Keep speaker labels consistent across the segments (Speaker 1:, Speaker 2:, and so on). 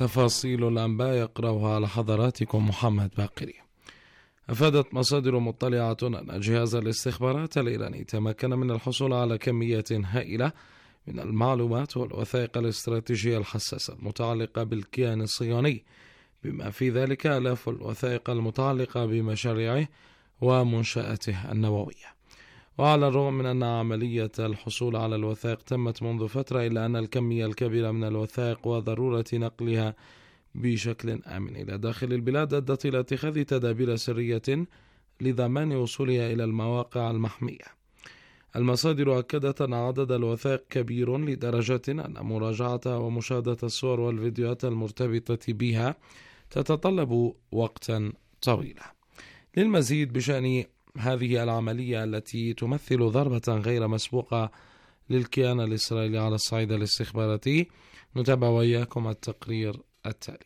Speaker 1: تفاصيل الأنباء يقرأها على حضراتكم محمد باقري. أفادت مصادر مطلعة أن جهاز الاستخبارات الإيراني تمكن من الحصول على كمية هائلة من المعلومات والوثائق الاستراتيجية الحساسة المتعلقة بالكيان الصهيوني، بما في ذلك آلاف الوثائق المتعلقة بمشاريعه ومنشآته النووية. وعلى الرغم من أن عملية الحصول على الوثائق تمت منذ فترة، إلا أن الكمية الكبيرة من الوثائق وضرورة نقلها بشكل آمن إلى داخل البلاد أدت إلى اتخاذ تدابير سرية لضمان وصولها إلى المواقع المحمية. المصادر أكدت أن عدد الوثائق كبير لدرجة أن مراجعتها ومشاهدة الصور والفيديوهات المرتبطة بها تتطلب وقتا طويلا. للمزيد بشأن هذه العملية التي تمثل ضربة غير مسبوقة للكيان الإسرائيلي على الصعيد الاستخباراتي، نتابع وإياكم التقرير التالي.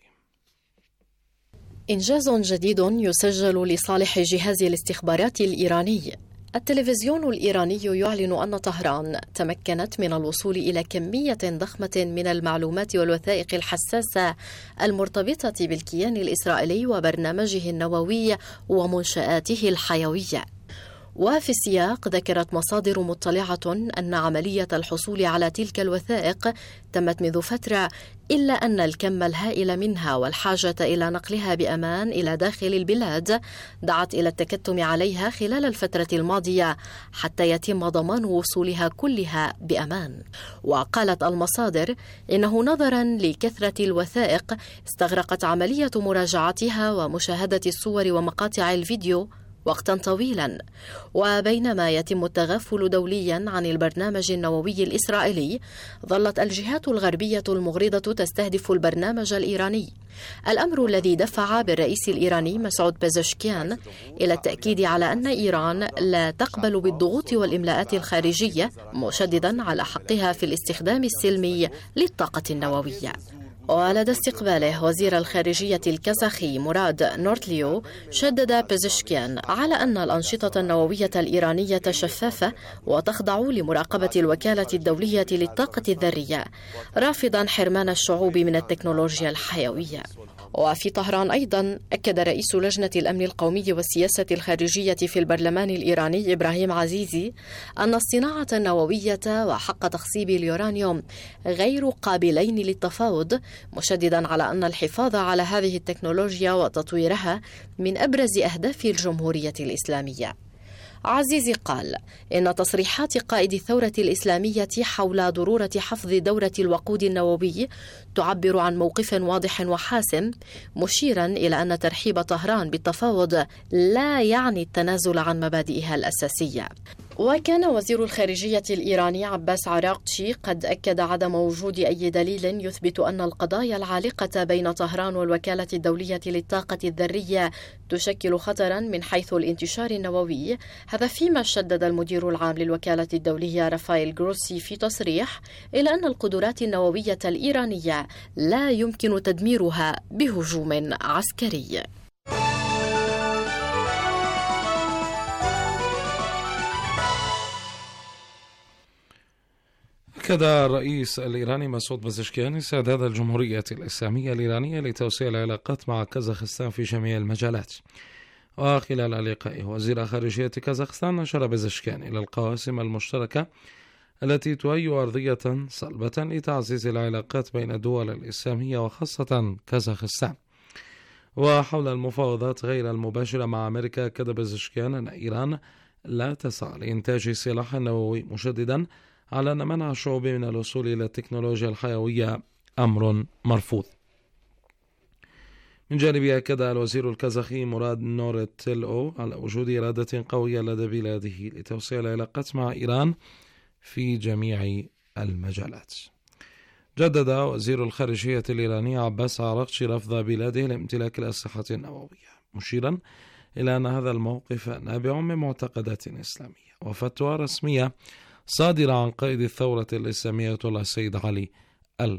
Speaker 2: إنجاز جديد يسجل لصالح جهاز الاستخبارات الإيراني. التلفزيون الإيراني يعلن أن طهران تمكنت من الوصول إلى كمية ضخمة من المعلومات والوثائق الحساسة المرتبطة بالكيان الإسرائيلي وبرنامجه النووي ومنشآته الحيوية. وفي السياق ذكرت مصادر مطلعة أن عملية الحصول على تلك الوثائق تمت منذ فترة، إلا أن الكم الهائل منها والحاجة إلى نقلها بأمان إلى داخل البلاد دعت إلى التكتم عليها خلال الفترة الماضية حتى يتم ضمان وصولها كلها بأمان. وقالت المصادر إنه نظرا لكثرة الوثائق استغرقت عملية مراجعتها ومشاهدة الصور ومقاطع الفيديو وقتا طويلا. وبينما يتم التغافل دوليا عن البرنامج النووي الإسرائيلي، ظلت الجهات الغربية المغرضة تستهدف البرنامج الإيراني، الأمر الذي دفع بالرئيس الإيراني مسعود بزشكيان إلى التأكيد على أن إيران لا تقبل بالضغوط والإملاءات الخارجية، مشددا على حقها في الاستخدام السلمي للطاقة النووية. ولدى استقباله وزير الخارجية الكازاخي مراد نورتليو، شدد بزشكيان على أن الأنشطة النووية الإيرانية شفافة وتخضع لمراقبة الوكالة الدولية للطاقة الذرية، رافضا حرمان الشعوب من التكنولوجيا الحيوية. وفي طهران أيضا أكد رئيس لجنة الأمن القومي والسياسة الخارجية في البرلمان الإيراني إبراهيم عزيزي أن الصناعة النووية وحق تخصيب اليورانيوم غير قابلين للتفاوض، مشددا على أن الحفاظ على هذه التكنولوجيا وتطويرها من أبرز أهداف الجمهورية الإسلامية. عزيزي قال إن تصريحات قائد الثورة الإسلامية حول ضرورة حفظ دورة الوقود النووي تعبر عن موقف واضح وحاسم، مشيرا إلى أن ترحيب طهران بالتفاوض لا يعني التنازل عن مبادئها الأساسية. وكان وزير الخارجية الإيراني عباس عراقتشي قد أكد عدم وجود أي دليل يثبت أن القضايا العالقة بين طهران والوكالة الدولية للطاقة الذرية تشكل خطرا من حيث الانتشار النووي. هذا فيما شدد المدير العام للوكالة الدولية رافائيل جروسي في تصريح إلى أن القدرات النووية الإيرانية لا يمكن تدميرها بهجوم عسكري.
Speaker 1: أكد الرئيس الإيراني مسعود بزشكيان استعداد الجمهورية الإسلامية الإيرانية لتوسيع العلاقات مع كازاخستان في جميع المجالات. وخلال لقائه وزير خارجية كازاخستان، أشار بزشكيان إلى القواسم المشتركة التي تهيئ أرضية صلبة لتعزيز العلاقات بين الدول الإسلامية وخاصة كازاخستان. وحول المفاوضات غير المباشرة مع أمريكا، أكد بزشكيان أن إيران لا تسعى لإنتاج سلاح نووي، مشددا على أن منع الشعوب من الوصول إلى التكنولوجيا الحيوية أمر مرفوض. من جانبه، أكد الوزير الكازاخي مراد نورتيلو على وجود إرادة قوية لدى بلاده لتوسيع العلاقات مع إيران في جميع المجالات. جدد وزير الخارجية الإيراني عباس عراقتشي رفض بلاده لامتلاك الأسلحة النووية، مشيرا إلى أن هذا الموقف نابع من معتقدات إسلامية وفتوى رسمية صادرة عن قائد الثورة الإسلامية السيد علي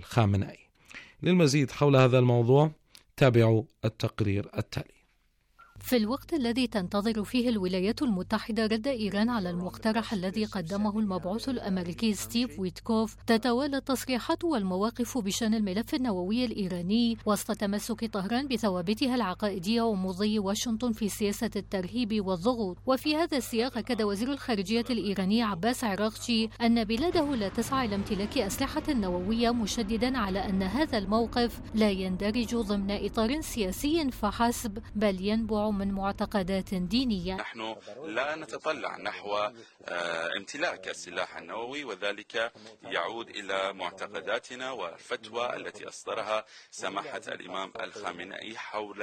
Speaker 1: الخامنئي. للمزيد حول هذا الموضوع تابعوا التقرير التالي.
Speaker 3: في الوقت الذي تنتظر فيه الولايات المتحدة رد إيران على المقترح الذي قدمه المبعوث الأمريكي ستيف ويتكوف، تتوالى التصريحات والمواقف بشأن الملف النووي الإيراني وسط تمسك طهران بثوابتها العقائدية ومضي واشنطن في سياسة الترهيب والضغوط. وفي هذا السياق أكد وزير الخارجية الإيراني عباس عراقچي أن بلاده لا تسعى إلى امتلاك أسلحة نووية، مشددا على أن هذا الموقف لا يندرج ضمن إطار سياسي فحسب، بل ينبع من معتقدات دينية.
Speaker 4: نحن لا نتطلع نحو امتلاك السلاح النووي، وذلك يعود إلى معتقداتنا والفتوى التي أصدرها سماحة الإمام الخامنئي حول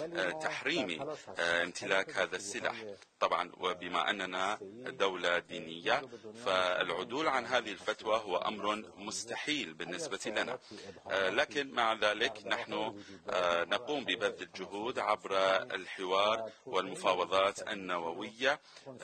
Speaker 4: تحريم امتلاك هذا السلاح. طبعا وبما أننا دولة دينية فالعدول عن هذه الفتوى هو أمر مستحيل بالنسبة لنا، لكن مع ذلك نحن نقوم ببذل الجهود عبر الحوار والمفاوضات النووية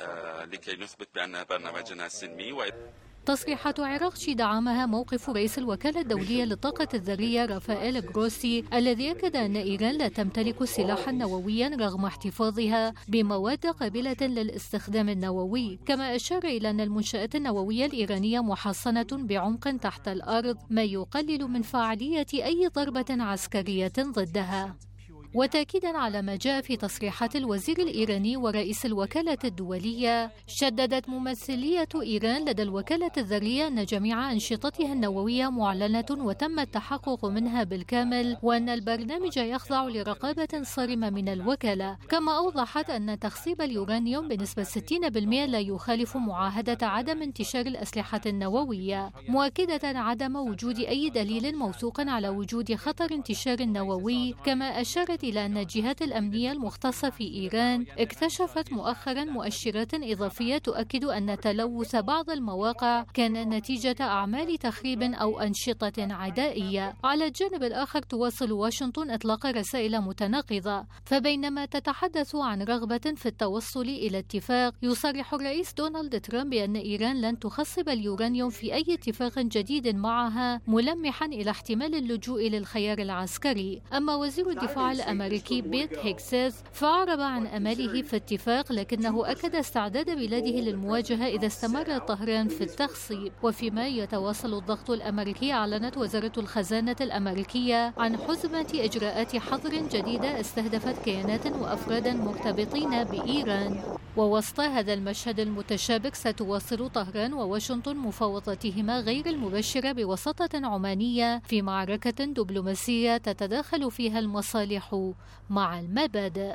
Speaker 4: لكي نثبت بأن برنامجنا سلمي.
Speaker 3: تصريحات عراقچي دعمها موقف رئيس الوكالة الدولية للطاقة الذرية رافائيل جروسي، الذي أكد أن إيران لا تمتلك سلاحا نوويا رغم احتفاظها بمواد قابلة للاستخدام النووي. كما أشار إلى أن المنشآت النووية الإيرانية محصنة بعمق تحت الأرض، ما يقلل من فاعلية أي ضربة عسكرية ضدها. وتأكيدا على ما جاء في تصريحات الوزير الإيراني ورئيس الوكالة الدولية، شددت ممثلية إيران لدى الوكالة الذرية أن جميع أنشطتها النووية معلنة وتم التحقق منها بالكامل، وأن البرنامج يخضع لرقابة صارمة من الوكالة. كما أوضحت أن تخصيب اليورانيوم بنسبة 60% لا يخالف معاهدة عدم انتشار الأسلحة النووية، مؤكدة عدم وجود أي دليل موثوق على وجود خطر انتشار نووي. كما أشارت إلى أن الجهات الأمنية المختصة في إيران اكتشفت مؤخرا مؤشرات إضافية تؤكد أن تلوث بعض المواقع كان نتيجة أعمال تخريب أو أنشطة عدائية. على الجانب الآخر تواصل واشنطن إطلاق رسائل متناقضة، فبينما تتحدث عن رغبة في التوصل إلى اتفاق، يصرح الرئيس دونالد ترامب بأن إيران لن تخصب اليورانيوم في أي اتفاق جديد معها، ملمحا إلى احتمال اللجوء للخيار العسكري. أما وزير الدفاع الأمريكي بيت هيكساس فأعرب عن أمله في اتفاق، لكنه أكد استعداد بلاده للمواجهة إذا استمر طهران في التخصيب. وفيما يتواصل الضغط الأمريكي، أعلنت وزارة الخزانة الأمريكية عن حزمة إجراءات حظر جديدة استهدفت كيانات وأفرادا مرتبطين بإيران. ووسط هذا المشهد المتشابك، ستواصل طهران وواشنطن مفاوضاتهما غير المبشرة بوساطة عمانية في معركة دبلوماسية تتداخل فيها المصالح مع المبادئ.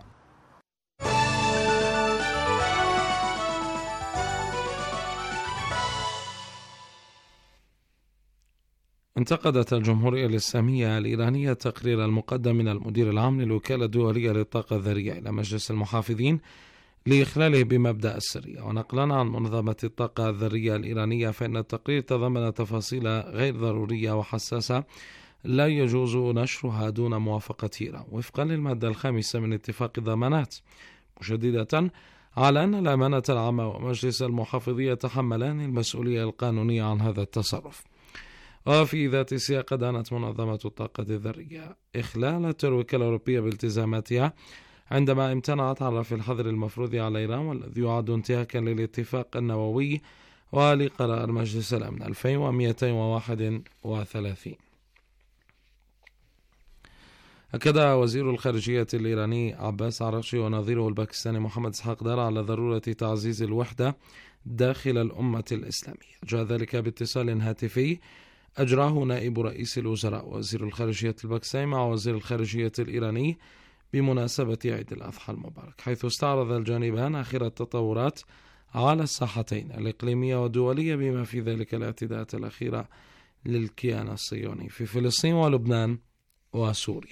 Speaker 1: انتقدت الجمهورية الإسلامية الإيرانية التقرير المقدم من المدير العام للوكالة الدولية للطاقة الذرية إلى مجلس المحافظين لإخلاله بمبدأ السرية. ونقلا عن منظمة الطاقة الذرية الإيرانية، فإن التقرير تضمن تفاصيل غير ضرورية وحساسة لا يجوز نشرها دون موافقة إيران وفقا للمادة 5 من اتفاق الضمانات، مشددة على أن الأمانة العامة ومجلس المحافظين يتحملان المسؤولية القانونية عن هذا التصرف. وفي ذات السياق دانت منظمة الطاقة الذرية إخلال الوكالة الأوروبية بالتزاماتها عندما امتنعت عن رفع الحظر المفروض على إيران، والذي يعد انتهاكا للاتفاق النووي ولقرار مجلس الأمن 2231. أكد وزير الخارجية الإيراني عباس عراقچي ونظيره الباكستاني محمد إسحاق دار على ضرورة تعزيز الوحدة داخل الأمة الإسلامية. جاء ذلك باتصال هاتفي أجراه نائب رئيس الوزراء وزير الخارجية الباكستاني مع وزير الخارجية الإيراني بمناسبة عيد الأضحى المبارك، حيث استعرض الجانبان آخر التطورات على الساحتين الإقليمية والدولية، بما في ذلك الاعتداءات الأخيرة للكيان الصهيوني في فلسطين ولبنان وسوريا.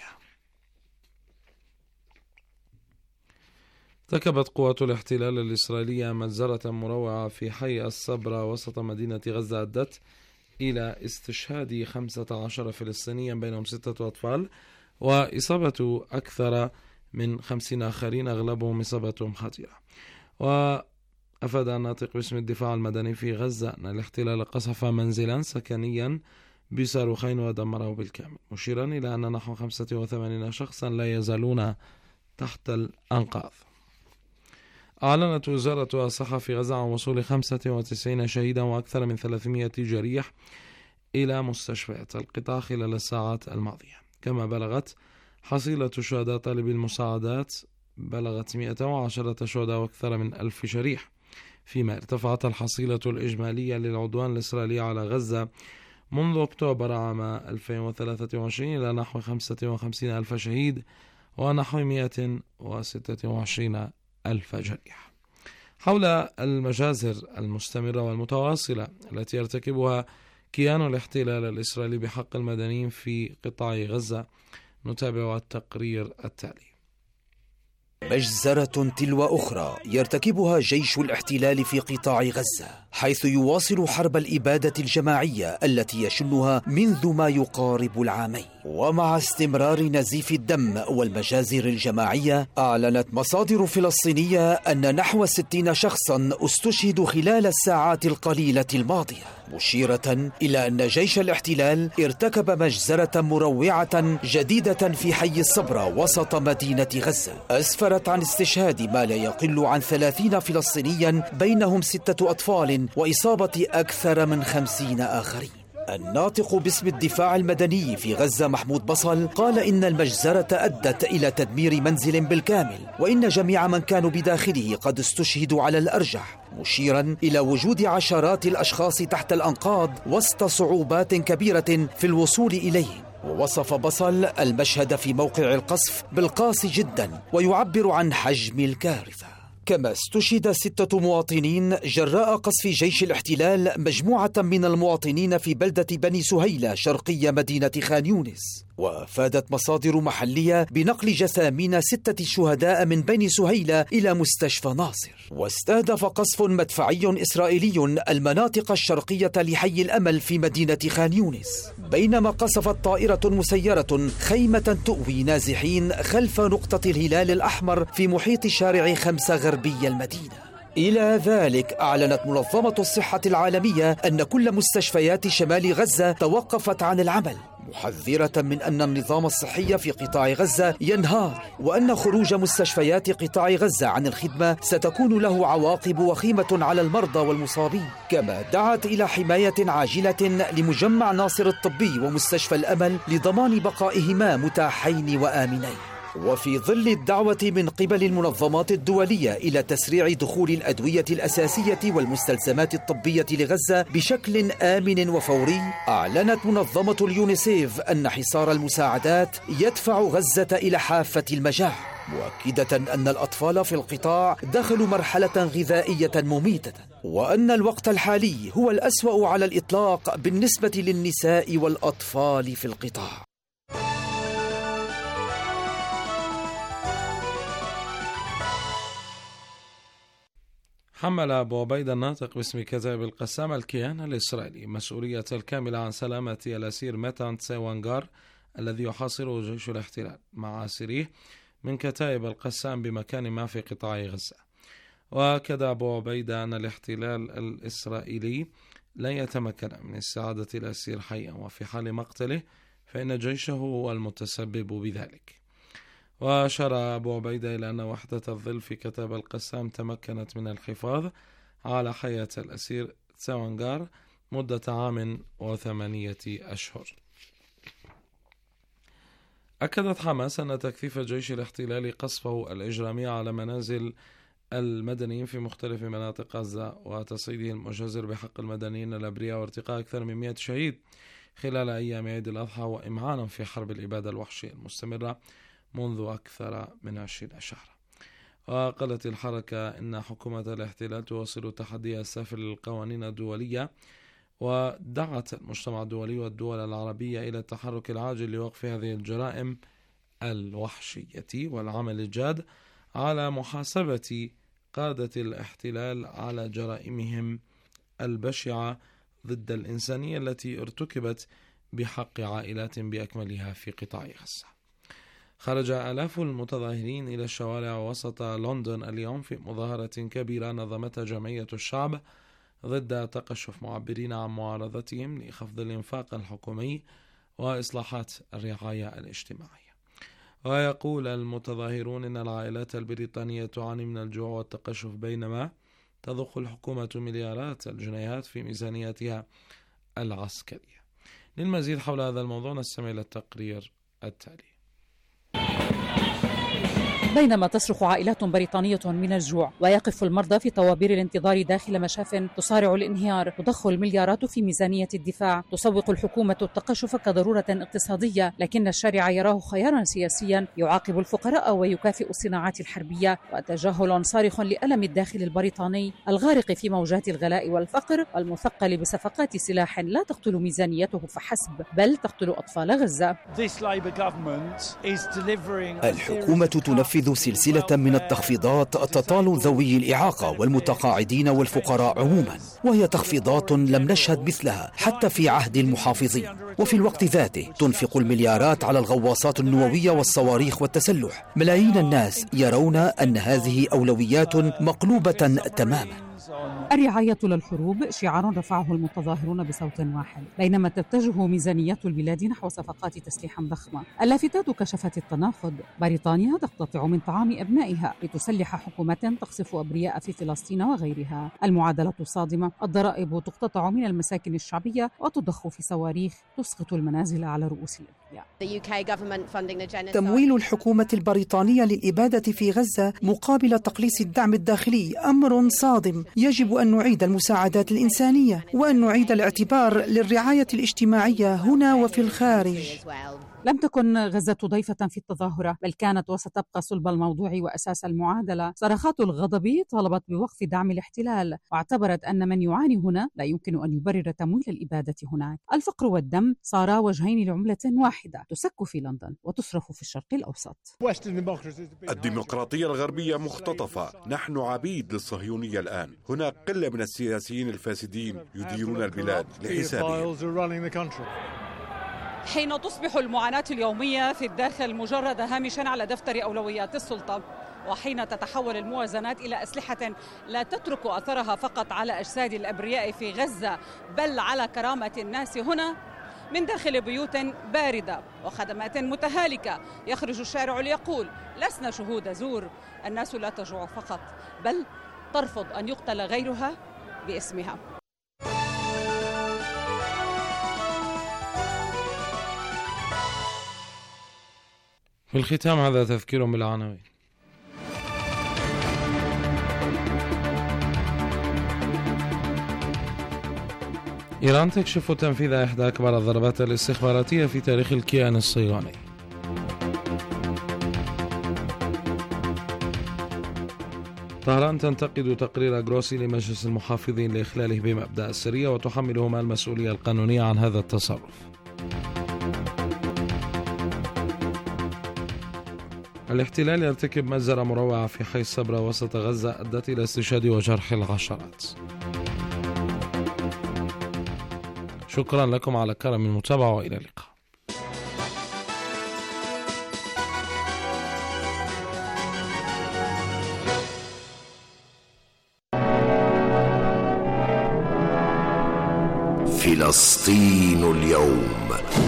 Speaker 1: ارتكبت قوات الاحتلال الإسرائيلية مجزرة مروعة في حي الصبرة وسط مدينة غزة أدت إلى استشهاد 15 فلسطينيا بينهم 6 أطفال وإصابة أكثر من 50 آخرين، أغلبهم إصابتهم خطيرة. وأفاد الناطق باسم الدفاع المدني في غزة أن الاحتلال قصف منزلا سكنيا بصاروخين ودمره بالكامل، مشيرا إلى أن نحو 85 شخصا لا يزالون تحت الأنقاض. أعلنت وزارة الصحة في غزة عن وصول 95 شهيدا وأكثر من 300 جريح إلى مستشفيات القطاع خلال الساعات الماضية. كما بلغت حصيلة شهداء طالبي المساعدات بلغت 110 شهداء وأكثر من 1000 جريح، فيما ارتفعت الحصيلة الإجمالية للعدوان الإسرائيلي على غزة منذ أكتوبر عام 2023 إلى نحو 55,000 شهيد ونحو 126,000 جريح. حول المجازر المستمرة والمتواصلة التي يرتكبها كيان الاحتلال الإسرائيلي بحق المدنيين في قطاع غزة، نتابع التقرير التالي.
Speaker 5: مجزرة تلو أخرى يرتكبها جيش الاحتلال في قطاع غزة، حيث يواصل حرب الإبادة الجماعية التي يشنها منذ ما يقارب العامين. ومع استمرار نزيف الدم والمجازر الجماعية، أعلنت مصادر فلسطينية أن نحو 60 شخصا استشهدوا خلال الساعات القليلة الماضية، مشيرة إلى أن جيش الاحتلال ارتكب مجزرة مروعة جديدة في حي الصبرا وسط مدينة غزة، أسفرت عن استشهاد ما لا يقل عن 30 فلسطينيا بينهم 6 أطفال وإصابة أكثر من 50 آخرين. الناطق باسم الدفاع المدني في غزة محمود بصل قال إن المجزرة أدت إلى تدمير منزل بالكامل، وإن جميع من كانوا بداخله قد استشهدوا على الأرجح، مشيرا إلى وجود عشرات الأشخاص تحت الأنقاض وسط صعوبات كبيرة في الوصول إليهم. ووصف بصل المشهد في موقع القصف بالقاسي جدا ويعبر عن حجم الكارثة. كما استشهد 6 مواطنين جراء قصف جيش الاحتلال مجموعة من المواطنين في بلدة بني سهيلة شرقي مدينة خان يونس. وأفادت مصادر محلية بنقل جثامين 6 شهداء من بني سهيلة إلى مستشفى ناصر. واستهدف قصف مدفعي إسرائيلي المناطق الشرقية لحي الأمل في مدينة خان يونس، بينما قصفت طائرة مسيرة خيمة تؤوي نازحين خلف نقطة الهلال الأحمر في محيط شارع 5 غربي المدينة. إلى ذلك أعلنت منظمة الصحة العالمية أن كل مستشفيات شمال غزة توقفت عن العمل، محذرة من أن النظام الصحي في قطاع غزة ينهار، وأن خروج مستشفيات قطاع غزة عن الخدمة ستكون له عواقب وخيمة على المرضى والمصابين. كما دعت إلى حماية عاجلة لمجمع ناصر الطبي ومستشفى الأمل لضمان بقائهما متاحين وآمنين. وفي ظل الدعوة من قبل المنظمات الدولية إلى تسريع دخول الأدوية الأساسية والمستلزمات الطبية لغزة بشكل آمن وفوري، أعلنت منظمة اليونيسيف أن حصار المساعدات يدفع غزة إلى حافة المجاعة، مؤكدة أن الأطفال في القطاع دخلوا مرحلة غذائية مميتة، وأن الوقت الحالي هو الأسوأ على الإطلاق بالنسبة للنساء والأطفال في القطاع.
Speaker 1: حمل أبو عبيدة الناطق باسم كتائب القسام الكيان الإسرائيلي مسؤولية الكاملة عن سلامة الأسير ميتان تسيوانغار الذي يحاصره جيش الاحتلال مع أسيريه من كتائب القسام بمكان ما في قطاع غزة. وأكد أبو عبيدة أن الاحتلال الإسرائيلي لن يتمكن من استعادة الأسير حيا، وفي حال مقتله فإن جيشه هو المتسبب بذلك. وأشار أبو عبيدة إلى أن وحدة الظل في كتائب القسام تمكنت من الحفاظ على حياة الأسير تسيوانغار مدة 1 و8 أشهر. أكدت حماس أن تكثيف جيش الاحتلال قصفه الإجرامي على منازل المدنيين في مختلف مناطق غزة وتصعيده المجازر بحق المدنيين الأبرياء وارتقاء أكثر من 100 شهيد خلال أيام عيد الأضحى وإمعانا في حرب الإبادة الوحشية المستمرة منذ أكثر من 20 شهرا. وقالت الحركة إن حكومة الاحتلال تواصل تحديها السافر للقوانين الدولية، ودعت المجتمع الدولي والدول العربية إلى التحرك العاجل لوقف هذه الجرائم الوحشية والعمل الجاد على محاسبة قادة الاحتلال على جرائمهم البشعة ضد الإنسانية التي ارتكبت بحق عائلات بأكملها في قطاع غزة. خرج آلاف المتظاهرين إلى الشوارع وسط لندن اليوم في مظاهرة كبيرة نظمتها جمعية الشعب ضد تقشف معبرين عن معارضتهم لخفض الإنفاق الحكومي وإصلاحات الرعاية الاجتماعية. ويقول المتظاهرون إن العائلات البريطانية تعاني من الجوع والتقشف بينما تضخ الحكومة مليارات الجنيهات في ميزانيتها العسكرية. للمزيد حول هذا الموضوع نستمع إلى التقرير التالي.
Speaker 6: بينما تصرخ عائلات بريطانية من الجوع ويقف المرضى في طوابير الانتظار داخل مشاف تصارع الانهيار، تضخ المليارات في ميزانية الدفاع، تسوق الحكومة التقشف كضرورة اقتصادية، لكن الشارع يراه خيارا سياسيا يعاقب الفقراء ويكافئ الصناعات الحربية، وتجاهل صارخ لألم الداخل البريطاني الغارق في موجات الغلاء والفقر والمثقل بصفقات سلاح لا تقتل ميزانيته فحسب بل تقتل أطفال غزة.
Speaker 5: الحكومة تنفذ سلسلة من التخفيضات تطال ذوي الإعاقة والمتقاعدين والفقراء عموما، وهي تخفيضات لم نشهد مثلها حتى في عهد المحافظين، وفي الوقت ذاته تنفق المليارات على الغواصات النووية والصواريخ والتسلح. ملايين الناس يرون أن هذه أولويات مقلوبة تماما.
Speaker 6: الرعاية للحروب شعار رفعه المتظاهرون بصوت واحد، بينما تتجه ميزانيات البلاد نحو صفقات تسليح ضخمة. اللافتات كشفت التناقض. بريطانيا تقتطع من طعام أبنائها لتسلح حكومة تقصف أبرياء في فلسطين وغيرها. المعادلة الصادمة، الضرائب تقتطع من المساكن الشعبية وتضخ في صواريخ تسقط المنازل على رؤوس الأبرياء.
Speaker 7: تمويل الحكومة البريطانية للإبادة في غزة مقابل تقليص الدعم الداخلي أمر صادم. يجب أن نعيد المساعدات الإنسانية وأن نعيد الاعتبار للرعاية الاجتماعية هنا وفي الخارج.
Speaker 6: لم تكن غزة ضيفة في التظاهرة، بل كانت وستبقى صلب الموضوع وأساس المعادلة. صرخات الغضب طالبت بوقف دعم الاحتلال، واعتبرت أن من يعاني هنا لا يمكن أن يبرر تمويل الإبادة هناك. الفقر والدم صارا وجهين لعملة واحدة، تسك في لندن وتصرخ في الشرق الأوسط.
Speaker 8: الديمقراطية الغربية مختطفة، نحن عبيد للصهيونية الآن. هناك قلة من السياسيين الفاسدين يديرون البلاد لحسابهم.
Speaker 9: حين تصبح المعاناة اليومية في الداخل مجرد هامشا على دفتر أولويات السلطة، وحين تتحول الموازنات إلى أسلحة لا تترك أثرها فقط على أجساد الأبرياء في غزة بل على كرامة الناس هنا من داخل بيوت باردة وخدمات متهالكة، يخرج الشارع ليقول: لسنا شهود زور. الناس لا تجوع فقط بل ترفض أن يقتل غيرها باسمها.
Speaker 1: في الختام هذا تذكير بالعناوين. إيران تكشف تنفيذ إحدى أكبر الضربات الاستخباراتية في تاريخ الكيان الصهيوني. طهران تنتقد تقرير جروسي لمجلس المحافظين لإخلاله بمبدأ السرية وتحملهما المسؤولية القانونية عن هذا التصرف. الاحتلال يرتكب مجزرة مروعة في حي الصبرة وسط غزة أدت إلى استشهاد وجرح العشرات. شكرا لكم على كرم المتابعة وإلى اللقاء.
Speaker 10: فلسطين اليوم.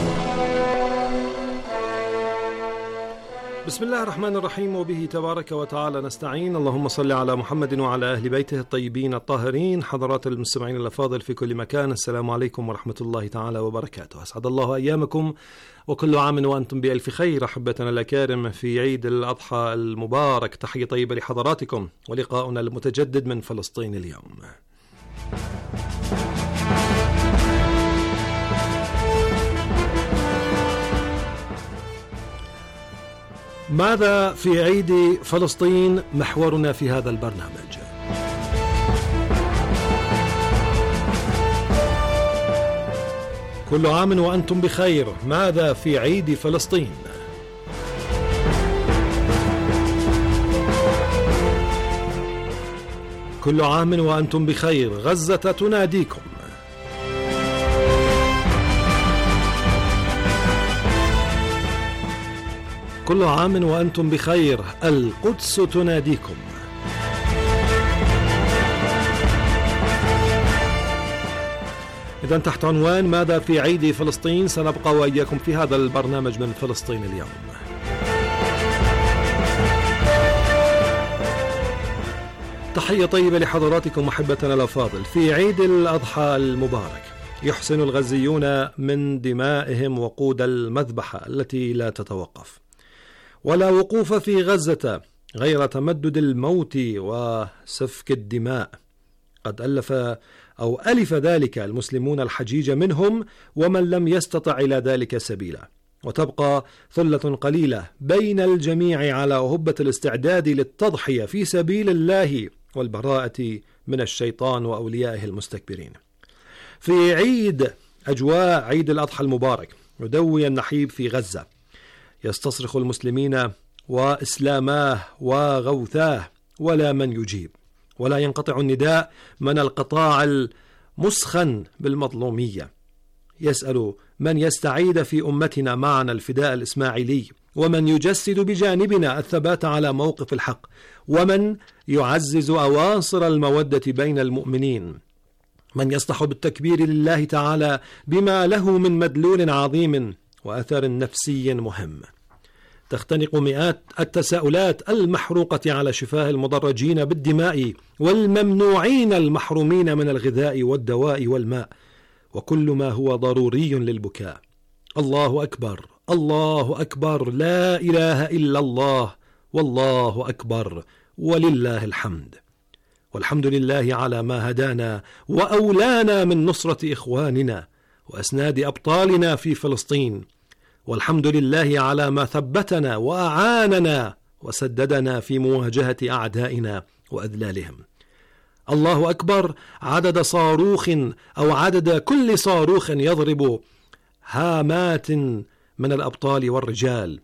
Speaker 11: بسم الله الرحمن الرحيم، وبه تبارك وتعالى نستعين. اللهم صل على محمد وعلى أهل بيته الطيبين الطاهرين. حضرات المستمعين الأفاضل في كل مكان، السلام عليكم ورحمة الله تعالى وبركاته. أسعد الله أيامكم وكل عام وأنتم بألف خير. أحبتنا الأكارم، في عيد الأضحى المبارك تحية طيبة لحضراتكم ولقاؤنا المتجدد من فلسطين اليوم. ماذا في عيد فلسطين؟ محورنا في هذا البرنامج. كل عام وأنتم بخير. ماذا في عيد فلسطين؟ كل عام وأنتم بخير. غزة تناديكم. كل عام وأنتم بخير. القدس تناديكم. إذن تحت عنوان ماذا في عيد فلسطين سنبقى وإياكم في هذا البرنامج من فلسطين اليوم. تحية طيبة لحضراتكم محبتنا الأفاضل. في عيد الأضحى المبارك يحسن الغزيون من دمائهم وقود المذبحة التي لا تتوقف، ولا وقوف في غزة غير تمدد الموت وسفك الدماء. قد ألف ذلك المسلمون الحجيج منهم ومن لم يستطع إلى ذلك سبيلا، وتبقى ثلة قليلة بين الجميع على هبة الاستعداد للتضحية في سبيل الله والبراءة من الشيطان وأوليائه المستكبرين. في أجواء عيد الأضحى المبارك يدوي النحيب في غزة، يستصرخ المسلمين وإسلاماه وغوثاه ولا من يجيب، ولا ينقطع النداء من القطاع المسخن بالمظلومية. يسأل من يستعيد في أمتنا معنا الفداء الإسماعيلي، ومن يجسد بجانبنا الثبات على موقف الحق، ومن يعزز أواصر المودة بين المؤمنين، من يصلح بالتكبير لله تعالى بما له من مدلول عظيم وأثر نفسي مهم. تختنق مئات التساؤلات المحروقة على شفاه المضرجين بالدماء والممنوعين المحرومين من الغذاء والدواء والماء، وكل ما هو ضروري للبكاء. الله أكبر، الله أكبر، لا إله إلا الله، والله أكبر، ولله الحمد. والحمد لله على ما هدانا وأولانا من نصرة إخواننا وأسناد أبطالنا في فلسطين، والحمد لله على ما ثبتنا وأعاننا وسددنا في مواجهة أعدائنا وأذلالهم. الله أكبر عدد صاروخ أو عدد كل صاروخ يضرب هامات من الأبطال والرجال،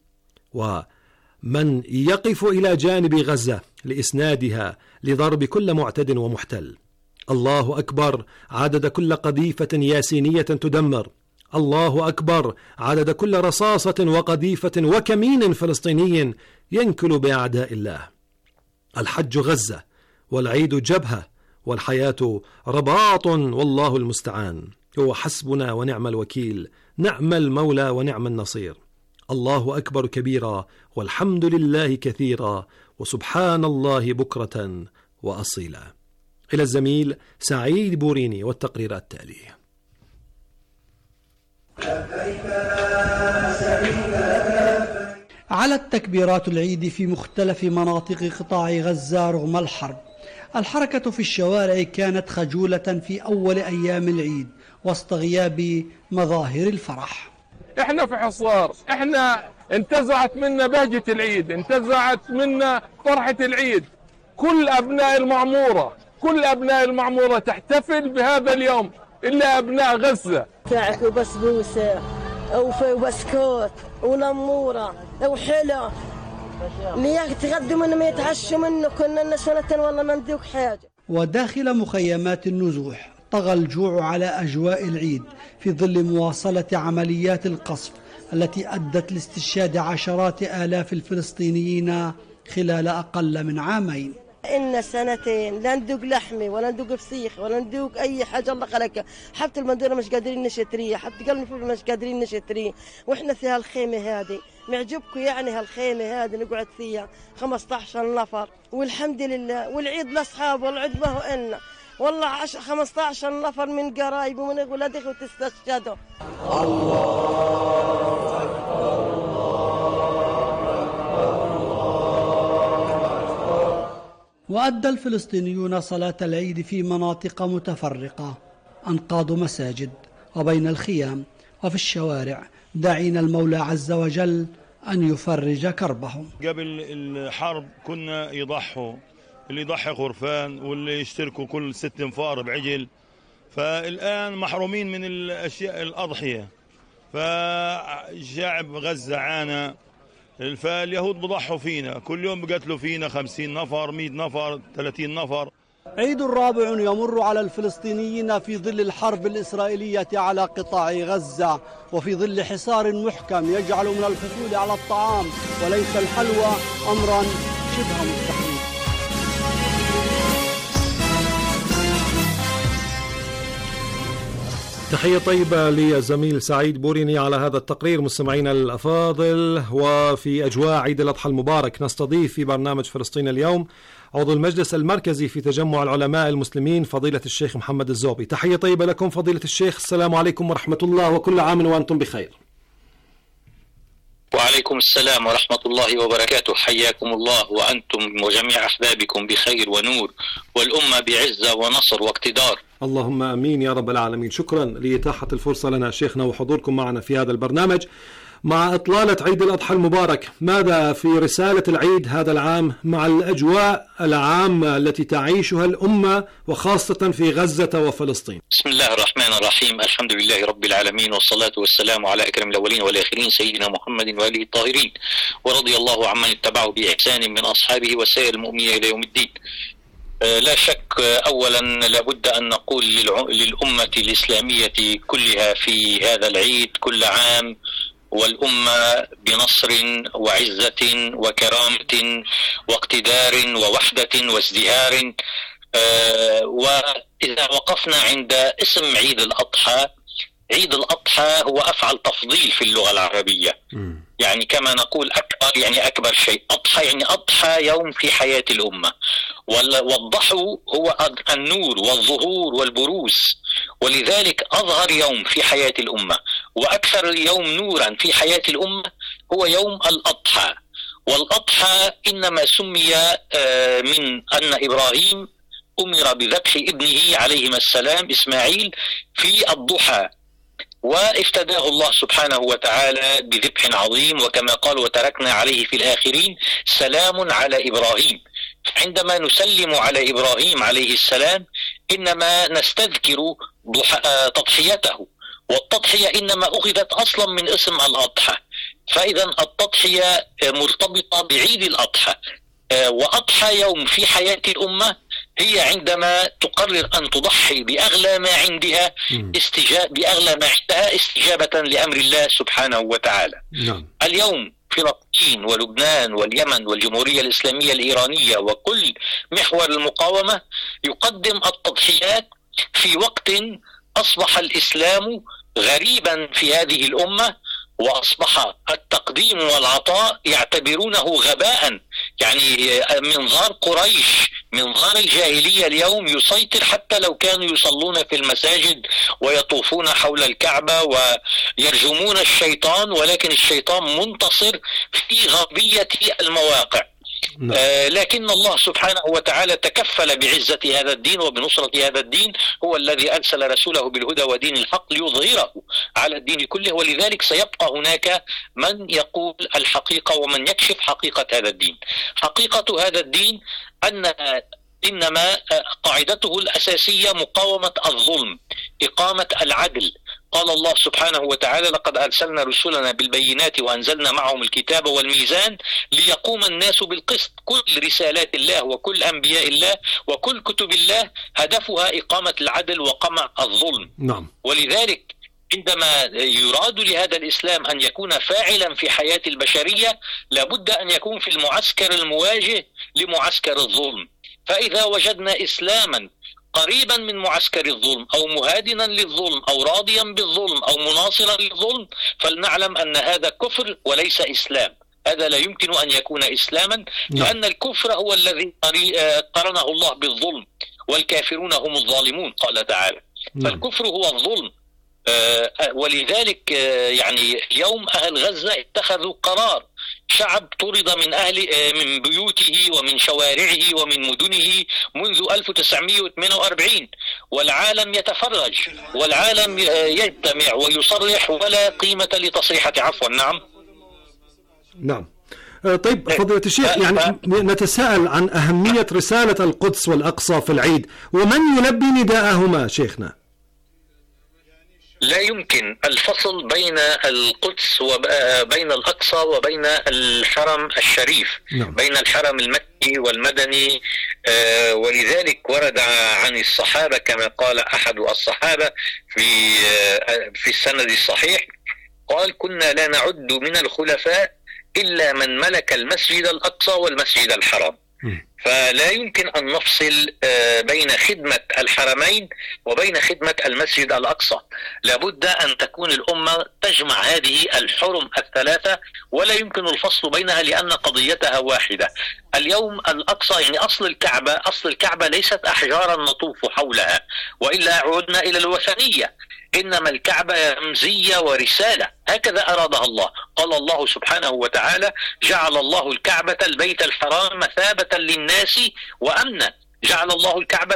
Speaker 11: ومن يقف إلى جانب غزة لإسنادها لضرب كل معتد ومحتل. الله أكبر عدد كل قذيفة ياسينية تدمر. الله أكبر عدد كل رصاصة وقذيفة وكمين فلسطيني ينكل بأعداء الله. الحج غزة، والعيد جبهة، والحياة رباط، والله المستعان. هو حسبنا ونعم الوكيل، نعم المولى ونعم النصير. الله أكبر كبيرا، والحمد لله كثيرا، وسبحان الله بكرة وأصيلا. إلى الزميل سعيد بوريني والتقرير التالي.
Speaker 12: علت تكبيرات العيد في مختلف مناطق قطاع غزة رغم الحرب. الحركة في الشوارع كانت خجولة في أول أيام العيد وسط غياب مظاهر الفرح.
Speaker 13: احنا في حصار، احنا انتزعت منا بهجة العيد، انتزعت منا فرحة العيد. كل أبناء المعمورة تحتفل بهذا اليوم إلا أبناء غزة.
Speaker 14: كعك وبسبوسة وبسكوت ونمورة وحلا ليك تغدوا منه ما يتعشوا منه، كنا لنا سنة والله ما ندوق حاجة.
Speaker 12: وداخل مخيمات النزوح طغى الجوع على أجواء العيد في ظل مواصلة عمليات القصف التي أدت لاستشهاد عشرات آلاف الفلسطينيين خلال أقل من عامين.
Speaker 14: إن سنتين لا ندوق لحمة ولا ندوق فسيخ ولا ندوق أي حاجة الله خلقها، حتى المندورة مش قادرين نشتريه، حتى قلنا الفول مش قادرين نشتريه، وإحنا في هالخيمة هذه. معجبكم يعني هالخيمة هذه نقعد فيها 15 نفر، والحمد لله. والعيد لأصحابه والعيد ما هو إلنا والله 15 نفر من قرايب ومن أولاد إخوة تستشهدوا. الله أكبر.
Speaker 12: وأدى الفلسطينيون صلاة العيد في مناطق متفرقة، أنقاض مساجد وبين الخيام وفي الشوارع، داعين المولى عز وجل أن يفرج كربهم.
Speaker 15: قبل الحرب كنا يضحوا، اللي يضحي غرفان واللي يشتركوا كل 6 انفار بعجل، فالآن محرومين من الأشياء الأضحية. فشعب غزة عانى، فاليهود بضحوا فينا كل يوم، بقتلوا فينا 50 نفر 100 نفر 30 نفر.
Speaker 12: عيد رابع يمر على الفلسطينيين في ظل الحرب الإسرائيلية على قطاع غزة، وفي ظل حصار محكم يجعل من الحصول على الطعام وليس الحلوى أمرا شبه مستحيل.
Speaker 11: تحية طيبة للزميل سعيد بوريني على هذا التقرير. مستمعينا الأفاضل، وفي أجواء عيد الأضحى المبارك نستضيف في برنامج فلسطين اليوم عضو المجلس المركزي في تجمع العلماء المسلمين فضيلة الشيخ محمد الزوبي. تحية طيبة لكم فضيلة الشيخ، السلام عليكم ورحمة الله، وكل عام وأنتم بخير.
Speaker 16: وعليكم السلام ورحمة الله وبركاته، حياكم الله وأنتم وجميع أحبابكم بخير ونور، والأمة بعزة ونصر واقتدار.
Speaker 11: اللهم أمين يا رب العالمين. شكرا لإتاحة الفرصة لنا شيخنا وحضوركم معنا في هذا البرنامج. مع إطلالة عيد الأضحى المبارك، ماذا في رسالة العيد هذا العام مع الأجواء العامة التي تعيشها الأمة وخاصة في غزة وفلسطين؟
Speaker 16: بسم الله الرحمن الرحيم، الحمد لله رب العالمين، والصلاة والسلام على أكرم الأولين والآخرين سيدنا محمد وآله الطاهرين، ورضي الله عمن اتبعه بإحسان من أصحابه وسائر المؤمنين إلى يوم الدين. لا شك أولا لابد أن نقول للأمة الإسلامية كلها في هذا العيد كل عام والأمة بنصر وعزة وكرامة واقتدار ووحدة وازدهار. وإذا وقفنا عند اسم عيد الأضحى، عيد الأضحى هو أفعل تفضيل في اللغة العربية، يعني كما نقول أكبر يعني أكبر شيء، أضحى يعني أضحى يوم في حياة الأمة، والضحو هو النور والظهور والبروز، ولذلك أظهر يوم في حياة الأمة وأكثر يوم نورا في حياة الأمة هو يوم الأضحى. والأضحى إنما سمي من أن إبراهيم أمر بذبح ابنه عليهما السلام إسماعيل في الضحى، وافتداه الله سبحانه وتعالى بذبح عظيم، وكما قال وتركنا عليه في الآخرين سلام على إبراهيم. عندما نسلم على إبراهيم عليه السلام إنما نستذكر تضحيته، والتضحية إنما أخذت أصلا من اسم الأضحى، فإذا التضحية مرتبطة بعيد الأضحى. وأضحى يوم في حياة الأمة هي عندما تقرر أن تضحي بأغلى ما عندها استجابة لأمر الله سبحانه وتعالى. اليوم فلسطين ولبنان واليمن والجمهورية الإسلامية الإيرانية وكل محور المقاومة يقدم التضحيات في وقت أصبح الإسلام غريبا في هذه الأمة، وأصبح التقديم والعطاء يعتبرونه غباء. يعني منظار قريش، منظار الجاهلية اليوم يسيطر، حتى لو كانوا يصلون في المساجد ويطوفون حول الكعبة ويرجمون الشيطان، ولكن الشيطان منتصر في غربية المواقع. لكن الله سبحانه وتعالى تكفل بعزة هذا الدين وبنصرة هذا الدين، هو الذي أرسل رسوله بالهدى ودين الحق ليظهره على الدين كله، ولذلك سيبقى هناك من يقول الحقيقة ومن يكشف حقيقة هذا الدين. حقيقة هذا الدين أن إنما قاعدته الأساسية مقاومة الظلم، إقامة العدل. قال الله سبحانه وتعالى لقد أرسلنا رسلنا بالبينات وأنزلنا معهم الكتاب والميزان ليقوم الناس بالقسط. كل رسالات الله وكل أنبياء الله وكل كتب الله هدفها إقامة العدل وقمع الظلم. ولذلك عندما يراد لهذا الإسلام أن يكون فاعلا في حياة البشرية لابد أن يكون في المعسكر المواجه لمعسكر الظلم. فإذا وجدنا إسلاما قريبا من معسكر الظلم أو مهادنا للظلم أو راضيا بالظلم أو مناصرا للظلم فلنعلم أن هذا كفر وليس إسلام. هذا لا يمكن أن يكون إسلاما، لأن الكفر هو الذي قرنه الله بالظلم، والكافرون هم الظالمون قال تعالى. فالكفر هو الظلم. ولذلك يعني اليوم أهل غزة اتخذوا قرار، شعب طرد من بيوته ومن شوارعه ومن مدنه منذ 1948، والعالم يتفرج والعالم يجتمع ويصرح ولا قيمة لتصريحة عفوا.
Speaker 11: نعم. طيب فضيلة الشيخ، يعني نتساءل عن أهمية رسالة القدس والأقصى في العيد، ومن يلبي نداءهما شيخنا؟
Speaker 16: لا يمكن الفصل بين القدس وبين الأقصى وبين الحرم الشريف، بين الحرم المكي والمدني. ولذلك ورد عن الصحابة كما قال أحد الصحابة في السند الصحيح، قال كنا لا نعد من الخلفاء إلا من ملك المسجد الأقصى والمسجد الحرام. فلا يمكن أن نفصل بين خدمة الحرمين وبين خدمة المسجد الأقصى. لابد أن تكون الأمة تجمع هذه الحرم الثلاثة ولا يمكن الفصل بينها لأن قضيتها واحدة. اليوم الأقصى يعني أصل الكعبة ليست أحجارا نطوف حولها، وإلا عدنا إلى الوثنية. إنما الكعبة رمزية ورسالة، هكذا أرادها الله. قال الله سبحانه وتعالى: جعل الله الكعبة البيت الحرام مثابة للناس وأمنا. جعل الله الكعبة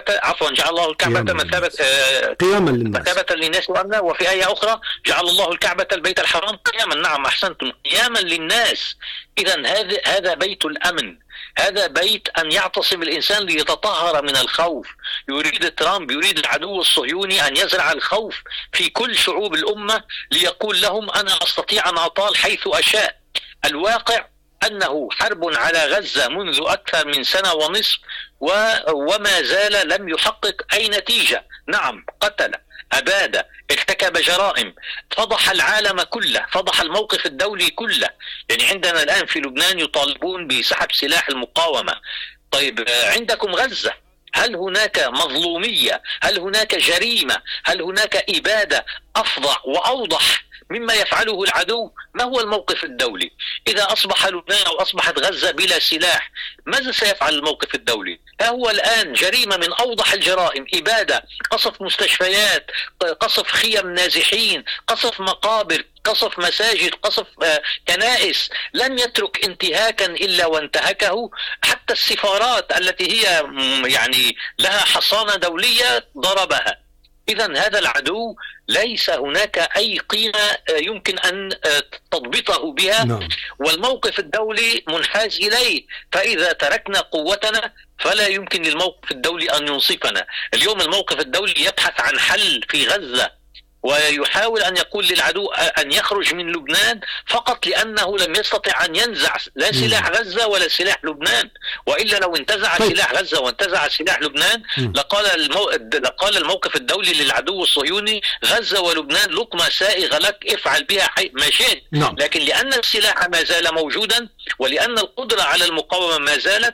Speaker 11: قياما
Speaker 16: للناس وأمنا. وفي آية أخرى: جعل الله الكعبة البيت الحرام قياما. نعم، أحسنتم، قياما للناس. إذن هذا بيت الأمن، هذا بيت أن يعتصم الإنسان ليتطهر من الخوف. يريد ترامب، يريد العدو الصهيوني أن يزرع الخوف في كل شعوب الأمة ليقول لهم أنا أستطيع أن أطال حيث أشاء. الواقع أنه حرب على غزة منذ أكثر من سنة ونصف وما زال لم يحقق أي نتيجة. نعم، قتل، أباد، ارتكب جرائم، فضح العالم كله، فضح الموقف الدولي كله. يعني عندنا الآن في لبنان يطالبون بسحب سلاح المقاومة. طيب عندكم غزة، هل هناك مظلومية؟ هل هناك جريمة؟ هل هناك إبادة أفظع وأوضح مما يفعله العدو؟ ما هو الموقف الدولي؟ إذا أصبح لبنان أو أصبحت غزة بلا سلاح، ماذا سيفعل الموقف الدولي؟ ها هو الآن جريمة من أوضح الجرائم، إبادة، قصف مستشفيات، قصف خيم نازحين، قصف مقابر، قصف مساجد، قصف كنائس. لم يترك انتهاكا إلا وانتهكه. حتى السفارات التي هي يعني لها حصانة دولية ضربها. إذن هذا العدو ليس هناك أي قيمة يمكن أن تضبطه بها. والموقف الدولي منحاز إليه. فإذا تركنا قوتنا فلا يمكن للموقف الدولي أن ينصفنا. اليوم الموقف الدولي يبحث عن حل في غزة، ويحاول أن يقول للعدو أن يخرج من لبنان فقط لأنه لم يستطع أن ينزع لا سلاح غزة ولا سلاح لبنان. وإلا لو انتزع سلاح غزة وانتزع سلاح لبنان لقال الموقف الدولي للعدو الصهيوني: غزة ولبنان لقمة سائغة لك، افعل بها ما شئت. لكن لأن السلاح ما زال موجودا ولأن القدرة على المقاومة ما زالت،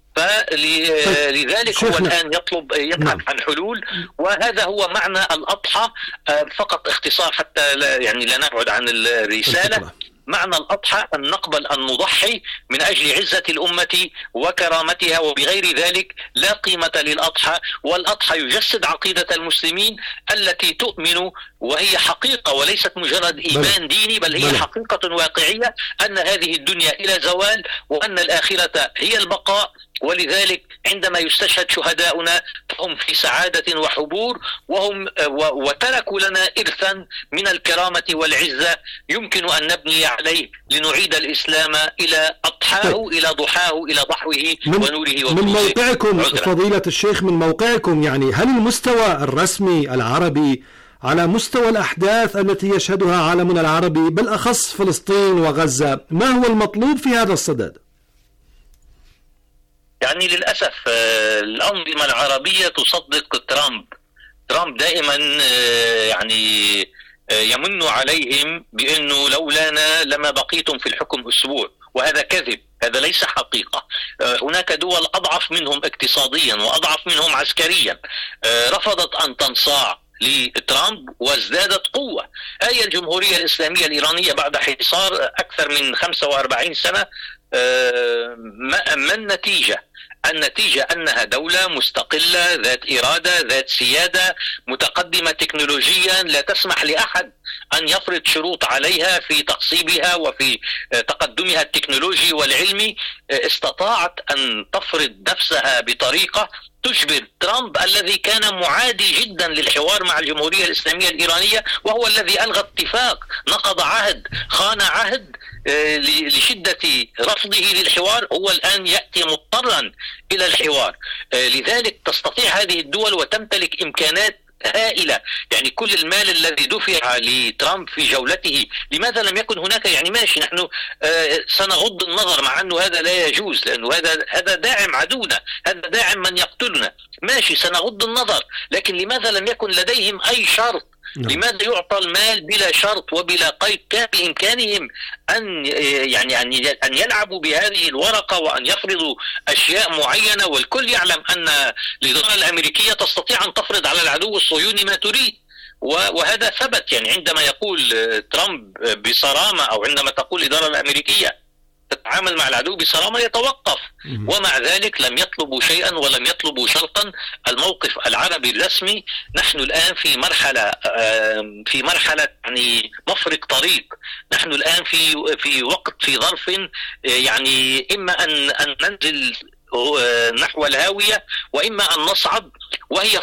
Speaker 16: فلذلك هو الآن يبحث عن حلول. وهذا هو معنى الأضحى. فقط اختصار حتى لا نبعد عن الرسالة. معنى الأضحى أن نقبل أن نضحي من أجل عزة الأمة وكرامتها، وبغير ذلك لا قيمة للأضحى. والأضحى يجسد عقيدة المسلمين التي تؤمن، وهي حقيقة وليست مجرد إيمان ديني، بل هي حقيقة واقعية، أن هذه الدنيا إلى زوال وأن الآخرة هي البقاء. ولذلك عندما يستشهد شهداؤنا فهم في سعادة وحبور، وتركوا لنا إرثا من الكرامة والعزة يمكن أن نبني عليه لنعيد الإسلام إلى أضحاه، إلى ضحاه، إلى ضحوه ونوره
Speaker 11: من موقعكم فضيلة الشيخ، من موقعكم يعني هل المستوى الرسمي العربي على مستوى الأحداث التي يشهدها عالمنا العربي بالأخص فلسطين وغزة، ما هو المطلوب في هذا الصدد؟
Speaker 16: يعني للأسف الأنظمة العربية تصدق ترامب دائما يمن عليهم بأنه لولانا لما بقيتم في الحكم أسبوع، وهذا كذب، هذا ليس حقيقة. هناك دول أضعف منهم اقتصاديا وأضعف منهم عسكريا رفضت أن تنصاع لترامب وازدادت قوة. هي الجمهورية الإسلامية الإيرانية بعد حصار أكثر من 45 سنة، ما النتيجة؟ النتيجة أنها دولة مستقلة ذات إرادة ذات سيادة متقدمة تكنولوجيا، لا تسمح لأحد أن يفرض شروط عليها في تقصيبها وفي تقدمها التكنولوجي والعلمي. استطاعت أن تفرض نفسها بطريقة تجبر ترامب الذي كان معادي جدا للحوار مع الجمهورية الإسلامية الإيرانية، وهو الذي ألغى اتفاق، نقض عهد، خان عهد لشدة رفضه للحوار، هو الآن يأتي مضطرا إلى الحوار. لذلك تستطيع هذه الدول وتمتلك إمكانات هائلة. يعني كل المال الذي دفع لترامب في جولته، لماذا لم يكن هناك ماشي نحن سنغض النظر، مع أنه هذا لا يجوز لأنه هذا داعم عدونا، هذا داعم من يقتلنا، ماشي سنغض النظر، لكن لماذا لم يكن لديهم أي شرط لماذا يعطى المال بلا شرط وبلا قيد؟ كان بإمكانهم أن يلعبوا بهذه الورقة وأن يفرضوا أشياء معينة، والكل يعلم أن الإدارة الأمريكية تستطيع أن تفرض على العدو الصهيوني ما تريد، وهذا ثبت. يعني عندما يقول ترامب بصرامة، أو عندما تقول الإدارة الأمريكية تتعامل مع العدو بصرامة، يتوقف. ومع ذلك لم يطلبوا شيئا ولم يطلبوا شرطا. الموقف العربي الرسمي، نحن الآن في مرحلة يعني مفرق طريق. نحن الآن في ظرف يعني إما أن ننزل نحو الهاوية وإما أن نصعد، وهي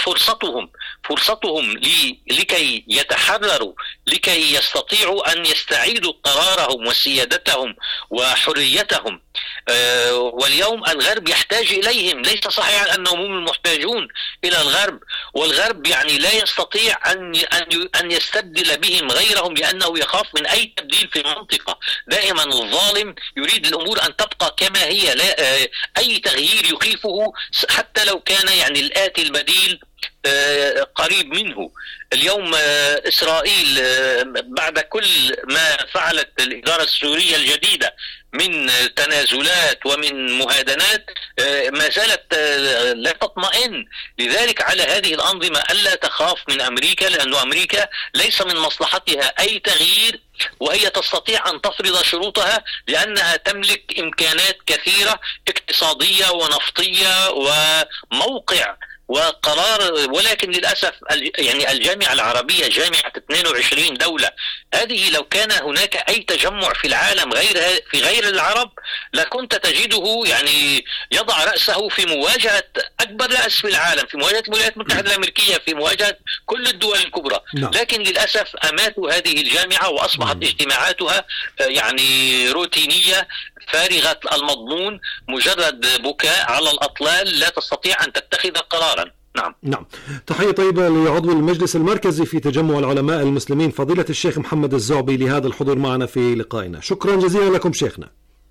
Speaker 16: فرصتهم لكي يتحرروا، لكي يستطيعوا أن يستعيدوا قرارهم وسيادتهم وحريتهم. واليوم الغرب يحتاج إليهم. ليس صحيحا أنهم هم المحتاجون إلى الغرب، والغرب يعني لا يستطيع أن يستبدل بهم غيرهم، لأنه يخاف من أي تبديل في المنطقة. دائما الظالم يريد الأمور أن تبقى كما هي، لا أي تغيير يخيفه، حتى لو كان يعني الآتي البديل قريب منه. اليوم إسرائيل بعد كل ما فعلت الإدارة السورية الجديدة من تنازلات ومن مهادنات، ما زالت لا تطمئن. لذلك على هذه الأنظمة ألا تخاف من أمريكا، لأن أمريكا ليس من مصلحتها أي تغيير، وهي تستطيع أن تفرض شروطها لأنها تملك إمكانات كثيرة اقتصادية ونفطية وموقع وقرار. ولكن للأسف يعني الجامعة العربية جامعة 22 دولة، هذه لو كان هناك أي تجمع في العالم في غير العرب لكنت تجده يعني يضع رأسه في مواجهة أكبر رأس في العالم، في مواجهة الولايات المتحدة الأمريكية، في مواجهة كل الدول الكبرى. لكن للأسف أماتوا هذه الجامعة وأصبحت اجتماعاتها يعني روتينية فارغة المضمون، مجرد بكاء على الأطلال، لا تستطيع أن تتخذ قرارا.
Speaker 11: نعم. تحية طيبة لعضو المجلس المركزي في تجمع العلماء المسلمين فضيلة الشيخ محمد الزعبي لهذا الحضور معنا في لقائنا. شكرا جزيلا لكم شيخنا.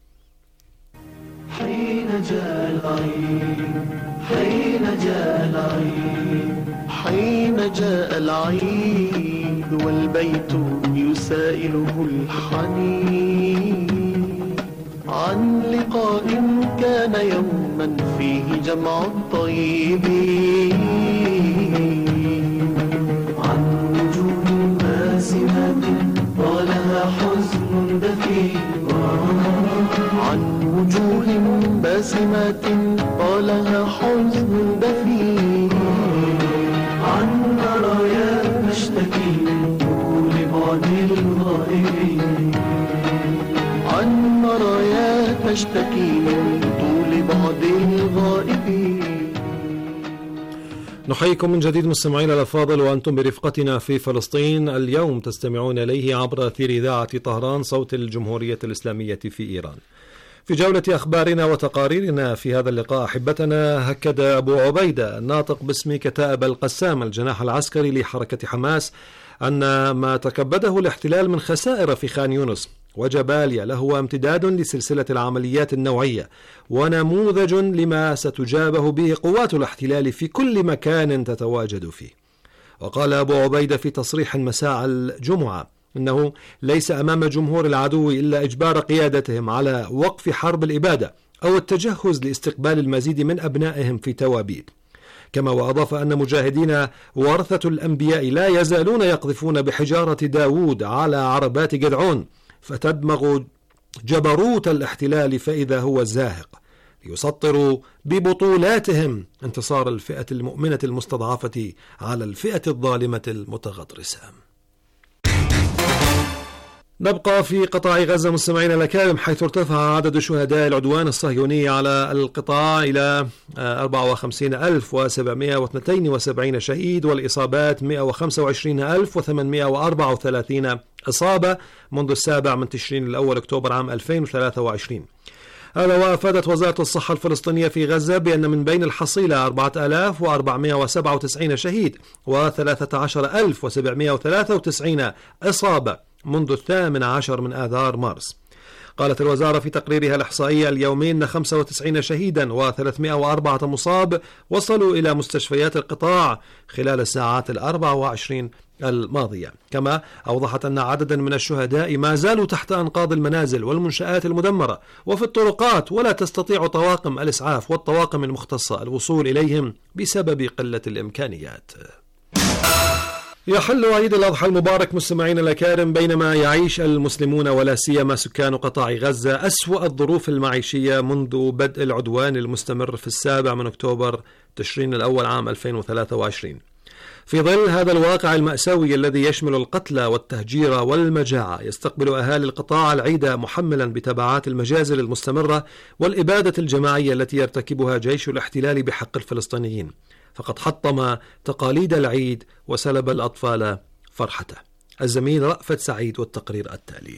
Speaker 17: حين جاء العيد، حين جاء العيد، حين جاء العيد والبيت يسائله الحنين عن لقاء كان يوما فيه جمع الطيبين، عن وجوه باسمات طالها حزن دفين، عن وجوه باسمات طالها حزن دفين، عن رايات تشتكي من طول بعد الغائبين، عن رايات تشتكي من طول بعد الغائبين.
Speaker 11: نحييكم من جديد مستمعينا الأفاضل، وأنتم برفقتنا في فلسطين. اليوم تستمعون إليه عبر أثير إذاعة طهران صوت الجمهورية الإسلامية في إيران. في جولة أخبارنا وتقاريرنا في هذا اللقاء أحبتنا، هكد أبو عبيدة الناطق باسم كتائب القسام الجناح العسكري لحركة حماس أن ما تكبده الاحتلال من خسائر في خان يونس وجباليا لهو امتداد لسلسلة العمليات النوعية ونموذج لما ستجابه به قوات الاحتلال في كل مكان تتواجد فيه. وقال أبو عبيدة في تصريح مساء الجمعة إنه ليس أمام جمهور العدو إلا إجبار قيادتهم على وقف حرب الإبادة أو التجهز لاستقبال المزيد من أبنائهم في توابيت. كما وأضاف أن مجاهدين ورثة الأنبياء لا يزالون يقذفون بحجارة داود على عربات جدعون فتدمغ جبروت الاحتلال فإذا هو الزاهق، ليسطروا ببطولاتهم انتصار الفئة المؤمنة المستضعفة على الفئة الظالمة المتغطرسة. نبقى في قطاع غزة مستمعين الأكارم، حيث ارتفع عدد شهداء العدوان الصهيوني على القطاع إلى 54,772 شهيد، والإصابات 125,834 إصابة منذ 7 تشرين الأول أكتوبر عام 2023. هذا وأفادت وزارة الصحة الفلسطينية في غزة بأن من بين الحصيلة 4,497 شهيد و13,793 إصابة منذ 18 من آذار مارس. قالت الوزارة في تقريرها الإحصائي اليومي أن 95 شهيدا و304 مصاب وصلوا إلى مستشفيات القطاع خلال الساعات 24 الماضية. كما أوضحت أن عددا من الشهداء ما زالوا تحت أنقاض المنازل والمنشآت المدمرة وفي الطرقات، ولا تستطيع طواقم الإسعاف والطواقم المختصة الوصول إليهم بسبب قلة الإمكانيات. يحل عيد الأضحى المبارك مستمعينا الأكارم بينما يعيش المسلمون ولا سيما سكان قطاع غزة أسوأ الظروف المعيشية منذ بدء العدوان المستمر في 7 أكتوبر تشرين الأول عام 2023. في ظل هذا الواقع المأساوي الذي يشمل القتل والتهجير والمجاعة، يستقبل أهالي القطاع العيد محملا بتبعات المجازر المستمرة والإبادة الجماعية التي يرتكبها جيش الاحتلال بحق الفلسطينيين، فقد حطم تقاليد العيد وسلب الأطفال فرحته. الزميل رأفت سعيد والتقرير التالي.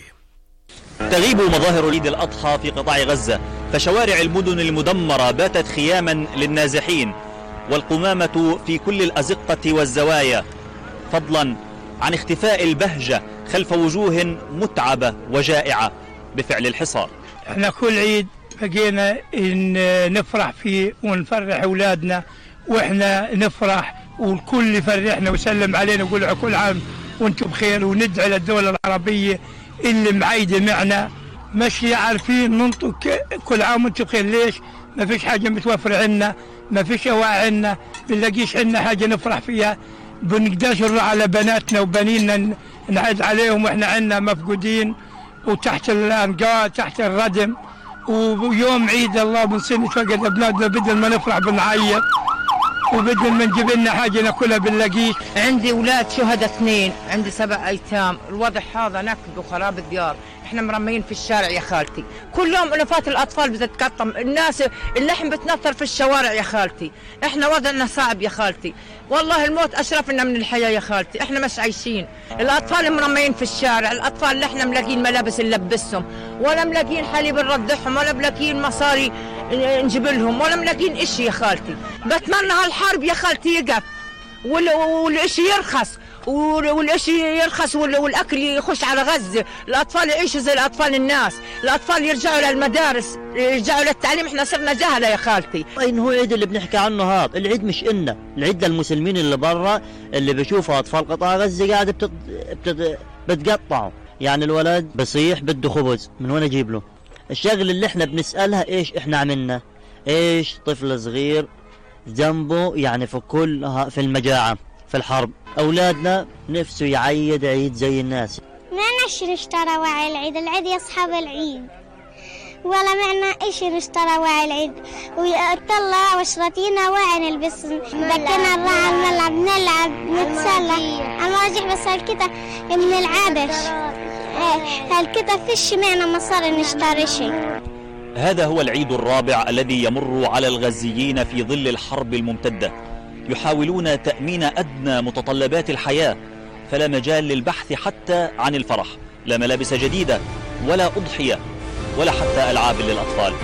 Speaker 18: تغيب مظاهر عيد الأضحى في قطاع غزة، فشوارع المدن المدمرة باتت خياما للنازحين، والقمامة في كل الأزقة والزوايا، فضلا عن اختفاء البهجة خلف وجوه متعبة وجائعة بفعل الحصار.
Speaker 19: احنا كل عيد بقينا نفرح فيه ونفرح أولادنا، واحنا نفرح والكل يفرحنا ويسلم علينا ويقول كل عام وانتم بخير، وندعي للدولة العربية اللي معايدة معنا مش عارفين ننطق كل عام وانتم بخير. ليش؟ ما فيش حاجة متوفرة عنا، ما فيش أواعي عنا، بنلاقيش عنا حاجة نفرح فيها، بنقدرش نروح على بناتنا وبنينا نعد عليهم واحنا عنا مفقودين وتحت الأنقاض تحت الردم، ويوم عيد الله بنصير نتفقد أبنائنا بدل ما نفرح بنعيط، وبدل ما نجيب لنا حاجة ناكلها بنلاقيش.
Speaker 20: عندي أولاد شهداء 2، عندي 7 أيتام، الوضع هذا نكد وخراب الديار، احنا مرميين في الشارع يا خالتي، كل يوم ألفات الأطفال بتتكطم، الناس اللحم بتنطر في الشوارع يا خالتي، احنا وضعنا صعب يا خالتي، والله الموت أشرف لنا من الحياة يا خالتي، احنا مش عايشين، الأطفال مرميين في الشارع، الأطفال اللي احنا ملاقين ملابس نلبسهم، ولا ملاقين حليب نرضعهم، ولا ملاقين مصاري نجيب لهم، ولا ملاقين إشي يا خالتي. بتمنى هالحرب يا خالتي يقف والإشي يرخص، والإشي يرخص والاكل يخش على غزه، الاطفال يعيشوا زي الاطفال الناس، الاطفال يرجعوا للمدارس، يرجعوا للتعليم، احنا صرنا جهله يا خالتي.
Speaker 21: اين هو العيد اللي بنحكي عنه هذا؟ العيد مش إلنا، العيد للمسلمين اللي برا اللي بيشوفوا اطفال قطاع غزه قاعده بتقطعوا، يعني الولد بصيح بده خبز، من وين اجيب له؟ الشغل اللي احنا بنسالها ايش احنا عملنا؟ ايش طفل صغير جنبه يعني في المجاعه في الحرب، أولادنا نفسه يعيد عيد زي الناس.
Speaker 22: ما نشترى وعي العيد، العيد يا أصحاب العيد، ولا معنا إيش نشترى وعي العيد، ويطلع وشرتينا وعي نلبس، دكنا نروح الملعب نلعب نتسلى، المراجح بس هالكده من العادش، هالكده فيش معنا مصاري نشتري شيء.
Speaker 18: هذا هو العيد الرابع الذي يمر على الغزيين في ظل الحرب الممتدة، يحاولون تأمين أدنى متطلبات الحياة، فلا مجال للبحث حتى عن الفرح، لا ملابس جديدة ولا أضحية ولا حتى ألعاب للأطفال.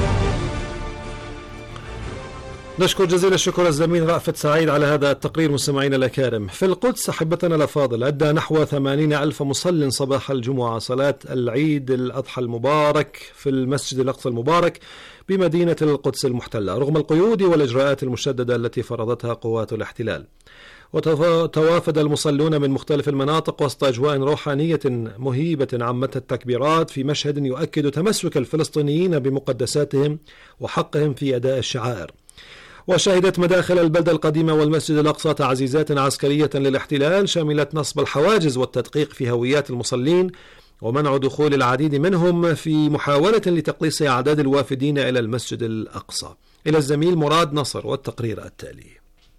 Speaker 11: نشكر جزيل الشكر الزميل رأفت سعيد على هذا التقرير. مستمعينا الأكارم، في القدس أحبتنا الأفاضل، أدى نحو 80,000 مصل صباح الجمعة صلاة العيد الأضحى المبارك في المسجد الأقصى المبارك بمدينة القدس المحتلة، رغم القيود والإجراءات المشددة التي فرضتها قوات الاحتلال. وتوافد المصلون من مختلف المناطق وسط أجواء روحانية مهيبة عمتها التكبيرات في مشهد يؤكد تمسك الفلسطينيين بمقدساتهم وحقهم في أداء الشعائر. وشهدت مداخل البلدة القديمة والمسجد الأقصى تعزيزات عسكرية للاحتلال شاملت نصب الحواجز والتدقيق في هويات المصلين ومنع دخول العديد منهم في محاولة لتقليص أعداد الوافدين إلى المسجد الأقصى. إلى الزميل مراد نصر والتقرير التالي.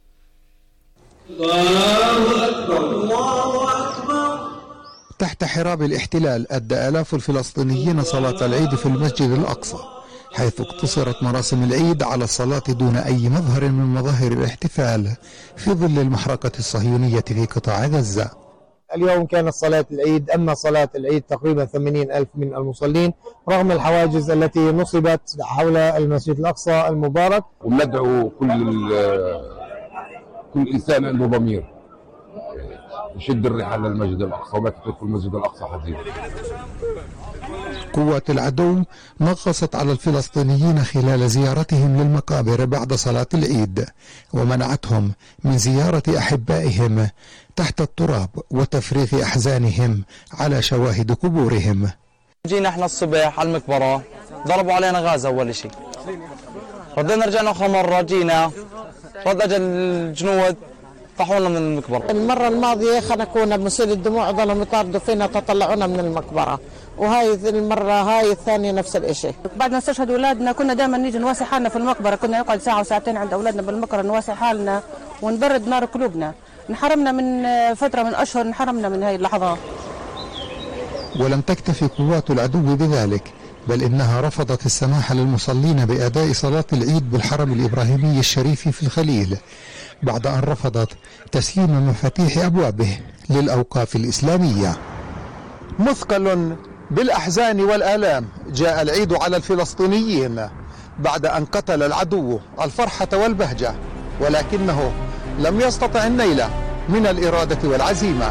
Speaker 23: الله أكبر الله أكبر.
Speaker 24: تحت حراب الاحتلال أدى آلاف الفلسطينيين صلاة العيد في المسجد الأقصى، حيث اقتصرت مراسم العيد على الصلاة دون أي مظهر من مظاهر الاحتفال في ظل المحرقة الصهيونية في قطاع غزة.
Speaker 25: اليوم كانت صلاة العيد، أما صلاة العيد تقريبا 80,000 من المصلين رغم الحواجز التي نصبت حول المسجد الأقصى المبارك.
Speaker 26: وندعو كل إنسان عنده ضمير
Speaker 2: يشد الرحال للمسجد الأقصى وما تترك المسجد الأقصى حزين.
Speaker 24: قوات العدو نغصت على الفلسطينيين خلال زيارتهم للمقابر بعد صلاة العيد، ومنعتهم من زيارة أحبائهم تحت التراب وتفريغ أحزانهم على شواهد قبورهم.
Speaker 3: جينا احنا الصبح على المقبرة، ضربوا علينا غاز أول شيء، ردينا رجعنا أخرى مرة، جينا رد أجل الجنود طحونا من المقبرة.
Speaker 4: المرة الماضية خلينا كنا بنصير الدموع ضلهم يطاردوا فينا تطلعونا من المقبرة، وهاي المرة هاي الثانية نفس الشيء.
Speaker 5: بعد ما استشهدوا أولادنا كنا دائما نيجي نواسي حالنا في المقبرة، كنا نقعد ساعة وساعتين عند أولادنا بالمقبرة نواسي حالنا ونبرد نار قلوبنا. انحرمنا من فترة من أشهر، انحرمنا من هاي اللحظات.
Speaker 24: ولم تكتفي قوات العدو بذلك، بل إنها رفضت السماح للمصلين بأداء صلاة العيد بالحرم الإبراهيمي الشريف في الخليل، بعد أن رفضت تسليم مفاتيح أبوابه للأوقاف الإسلامية. مثقل بالأحزان والآلام جاء العيد على الفلسطينيين بعد أن قتل العدو الفرحة والبهجة، ولكنه لم يستطع النيل من الإرادة والعزيمة.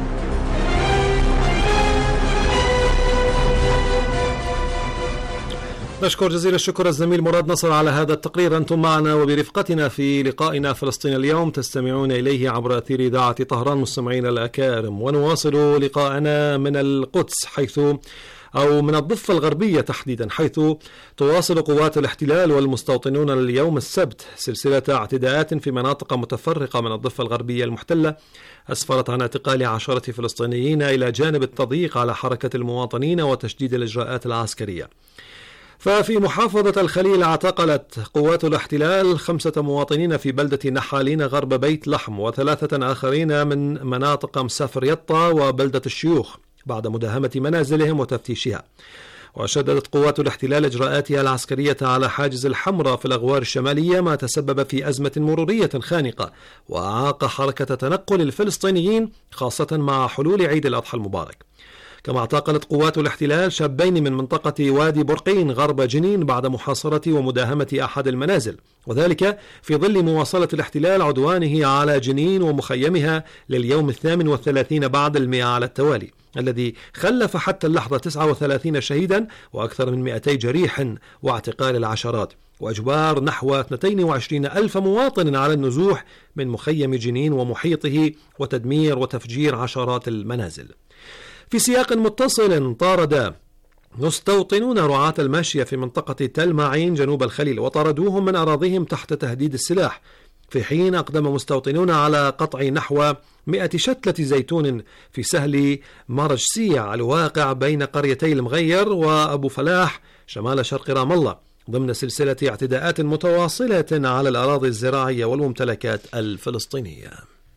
Speaker 11: نشكر جزيل الشكر الزميل مراد نصر على هذا التقرير. أنتم معنا وبرفقتنا في لقائنا فلسطين اليوم، تستمعون إليه عبر أثير إذاعة طهران مستمعين الأكارم، ونواصل لقاءنا من القدس أو من الضفة الغربية تحديدا، حيث تواصل قوات الاحتلال والمستوطنون اليوم السبت سلسلة اعتداءات في مناطق متفرقة من الضفة الغربية المحتلة أسفرت عن اعتقال عشرة فلسطينيين، إلى جانب التضييق على حركة المواطنين وتشديد الإجراءات العسكرية. ففي محافظة الخليل اعتقلت قوات الاحتلال 5 مواطنين في بلدة نحالين غرب بيت لحم، و3 آخرين من مناطق مسافر يطا وبلدة الشيوخ بعد مداهمة منازلهم وتفتيشها. وشددت قوات الاحتلال إجراءاتها العسكرية على حاجز الحمراء في الأغوار الشمالية، ما تسبب في أزمة مرورية خانقة وأعاق حركة تنقل الفلسطينيين خاصة مع حلول عيد الأضحى المبارك. كما اعتقلت قوات الاحتلال شابين من منطقة وادي برقين غرب جنين بعد محاصرة ومداهمة أحد المنازل، وذلك في ظل مواصلة الاحتلال عدوانه على جنين ومخيمها لليوم 38 بعد 100 على التوالي، الذي خلف حتى اللحظة 39 شهيدا وأكثر من 200 جريح واعتقال العشرات، وإجبار نحو 22 ألف مواطن على النزوح من مخيم جنين ومحيطه وتدمير وتفجير عشرات المنازل. في سياق متصل، طارد مستوطنون رعاة الماشية في منطقة تل معين جنوب الخليل وطردوهم من أراضيهم تحت تهديد السلاح، في حين أقدم مستوطنون على قطع نحو 100 شتلة زيتون في سهل مرجسيع الواقع بين قريتي المغير وأبو فلاح شمال شرق رام الله، ضمن سلسلة اعتداءات متواصلة على الأراضي الزراعية والممتلكات الفلسطينية.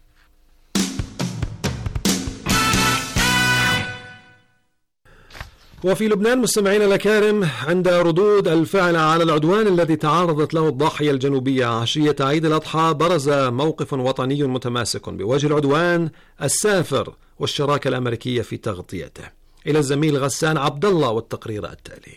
Speaker 11: وفي لبنان مستمعين الأكارم، عند ردود الفعل على العدوان الذي تعرضت له الضاحية الجنوبية عشية عيد الأضحى، برز موقف وطني متماسك بوجه العدوان السافر والشراكة الأمريكية في تغطيته. إلى الزميل غسان عبد الله والتقرير التالي.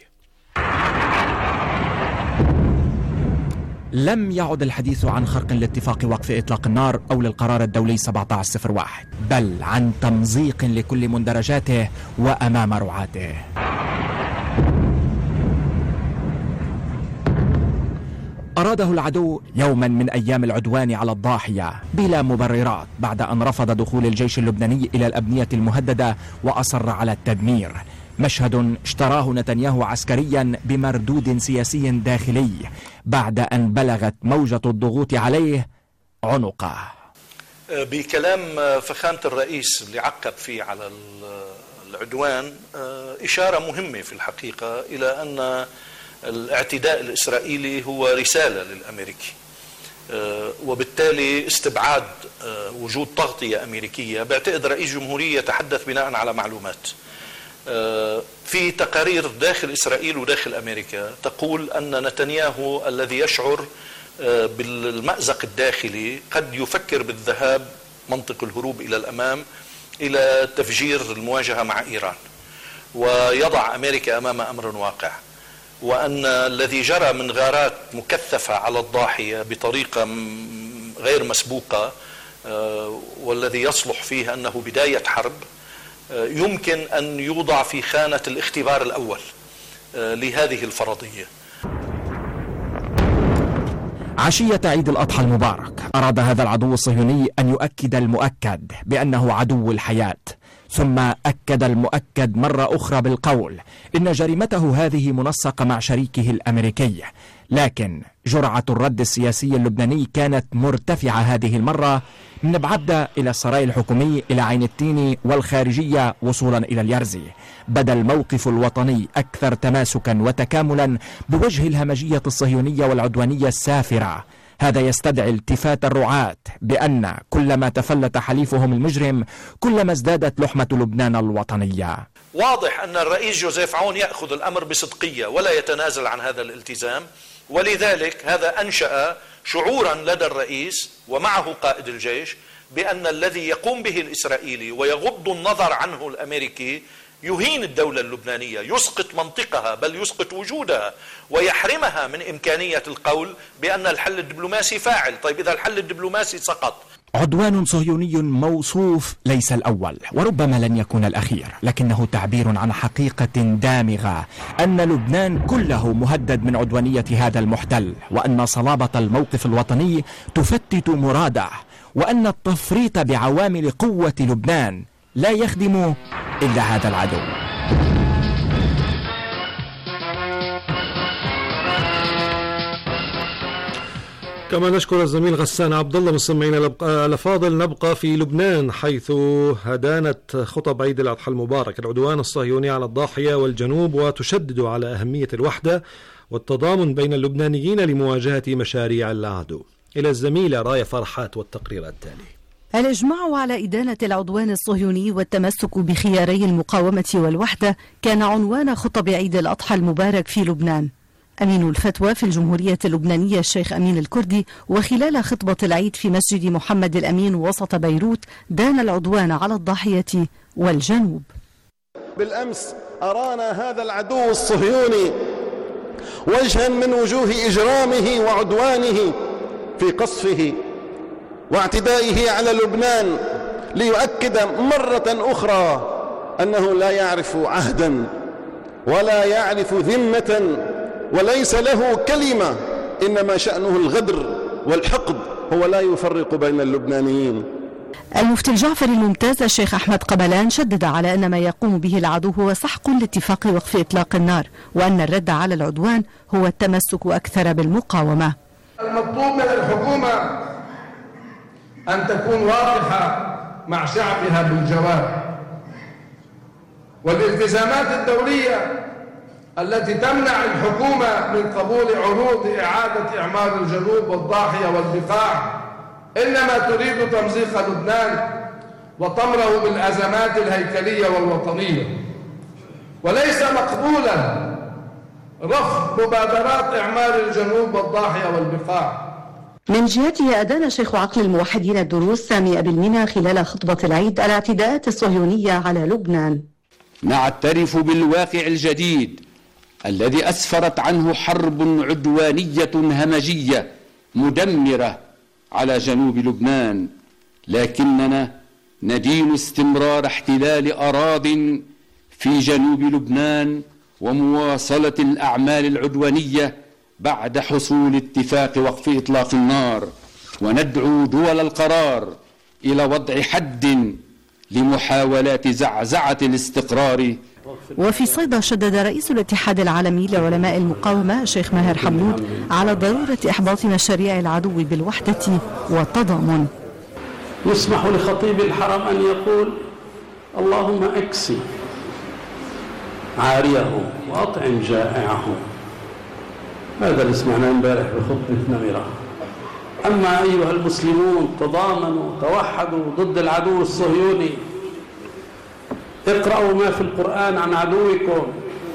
Speaker 7: لم يعد الحديث عن خرق لاتفاق وقف إطلاق النار أو للقرار الدولي 1701، بل عن تمزيق لكل مندرجاته وأمام رعاته. أراده العدو يوما من أيام العدوان على الضاحية بلا مبررات، بعد أن رفض دخول الجيش اللبناني إلى الأبنية المهددة وأصر على التدمير. مشهد اشتراه نتنياهو عسكريا بمردود سياسي داخلي بعد أن بلغت موجة الضغوط عليه عنقه.
Speaker 26: بكلام فخامة الرئيس اللي عقب فيه على العدوان إشارة مهمة في الحقيقة إلى أن الاعتداء الإسرائيلي هو رسالة للأمريكي، وبالتالي استبعاد وجود تغطية أمريكية. بعتقد رئيس جمهورية يتحدث بناء على معلومات. في تقارير داخل إسرائيل وداخل أمريكا تقول أن نتنياهو الذي يشعر بالمأزق الداخلي قد يفكر بالذهاب منطق الهروب إلى الأمام إلى تفجير المواجهة مع إيران، ويضع أمريكا أمام أمر واقع، وأن الذي جرى من غارات مكثفة على الضاحية بطريقة غير مسبوقة والذي يصلح فيه أنه بداية حرب يمكن أن يوضع في خانة الاختبار الأول لهذه الفرضية.
Speaker 7: عشية عيد الأضحى المبارك أراد هذا العدو الصهيوني أن يؤكد المؤكد بأنه عدو الحياة، ثم أكد المؤكد مرة أخرى بالقول إن جريمته هذه منسقة مع شريكه الأمريكي، لكن جرعة الرد السياسي اللبناني كانت مرتفعة هذه المرة من بعدة إلى السراي الحكومي إلى عين التين والخارجية وصولا إلى اليرزي. بدا الموقف الوطني أكثر تماسكا وتكاملا بوجه الهمجية الصهيونية والعدوانية السافرة. هذا يستدعي التفات الرعاة بأن كلما تفلت حليفهم المجرم كلما ازدادت لحمة لبنان الوطنية.
Speaker 26: واضح أن الرئيس جوزيف عون يأخذ الأمر بصدقية ولا يتنازل عن هذا الالتزام، ولذلك هذا أنشأ شعورا لدى الرئيس ومعه قائد الجيش بأن الذي يقوم به الإسرائيلي ويغض النظر عنه الأمريكي يهين الدولة اللبنانية، يسقط منطقها بل يسقط وجودها ويحرمها من إمكانية القول بأن الحل الدبلوماسي فاعل. طيب إذا الحل الدبلوماسي سقط.
Speaker 7: عدوان صهيوني موصوف ليس الأول وربما لن يكون الأخير، لكنه تعبير عن حقيقة دامغة أن لبنان كله مهدد من عدوانية هذا المحتل، وأن صلابة الموقف الوطني تفتت مراده، وأن التفريط بعوامل قوة لبنان لا يخدم إلا هذا العدو.
Speaker 11: كما نشكر الزميل غسان عبد الله. مستمعينا الأفاضل، نبقى في لبنان حيث هدانت خطب عيد الأضحى المبارك العدوان الصهيوني على الضاحية والجنوب، وتشدد على أهمية الوحدة والتضامن بين اللبنانيين لمواجهة مشاريع العدو. إلى الزميلة راية فرحات والتقرير التالي.
Speaker 1: الإجماع على إدانة العدوان الصهيوني والتمسك بخياري المقاومة والوحدة كان عنوان خطب عيد الأضحى المبارك في لبنان. أمين الفتوى في الجمهورية اللبنانية الشيخ أمين الكردي وخلال خطبة العيد في مسجد محمد الأمين وسط بيروت دان العدوان على الضاحية والجنوب.
Speaker 6: بالأمس أرانا هذا العدو الصهيوني وجها من وجوه إجرامه وعدوانه في قصفه واعتدائه على لبنان ليؤكد مرة أخرى أنه لا يعرف عهدا ولا يعرف ذمة وليس له كلمة، إنما شأنه الغدر والحقد، هو لا يفرق بين اللبنانيين.
Speaker 1: المفتي الجعفري الممتاز الشيخ أحمد قبلان شدد على أن ما يقوم به العدو هو سحق لاتفاق وقف إطلاق النار، وأن الرد على العدوان هو التمسك أكثر بالمقاومة.
Speaker 8: المطلوب من الحكومة أن تكون واضحة مع شعبها بالجواب، والالتزامات الدولية التي تمنع الحكومة من قبول عروض إعادة إعمار الجنوب والضاحية والبقاع إنما تريد تمزيق لبنان وطمره بالأزمات الهيكلية والوطنية، وليس مقبولا رفض مبادرات إعمار الجنوب والضاحية والبقاع.
Speaker 1: من جهته أدان شيخ عقل الموحدين الدروز سامي أبي المنى خلال خطبة العيد الاعتداءات الصهيونية على لبنان.
Speaker 9: نعترف بالواقع الجديد الذي أسفرت عنه حرب عدوانية همجية مدمرة على جنوب لبنان، لكننا ندين استمرار احتلال أراضٍ في جنوب لبنان ومواصلة الأعمال العدوانية بعد حصول اتفاق وقف إطلاق النار، وندعو دول القرار إلى وضع حد لمحاولات زعزعة الاستقرار.
Speaker 1: وفي صيدا شدد رئيس الاتحاد العالمي لعلماء المقاومة الشيخ ماهر حمود على ضرورة إحباط مشاريع العدو بالوحدة والتضامن.
Speaker 10: يسمح لخطيب الحرم أن يقول: اللهم اكسي عاريهم وأطعم جائعهم. هذا اللي سمعناه امبارح بخطبة نمرة. أما أيها المسلمون تضامنوا توحدوا ضد العدو الصهيوني، اقرأوا ما في القرآن عن عدوكم.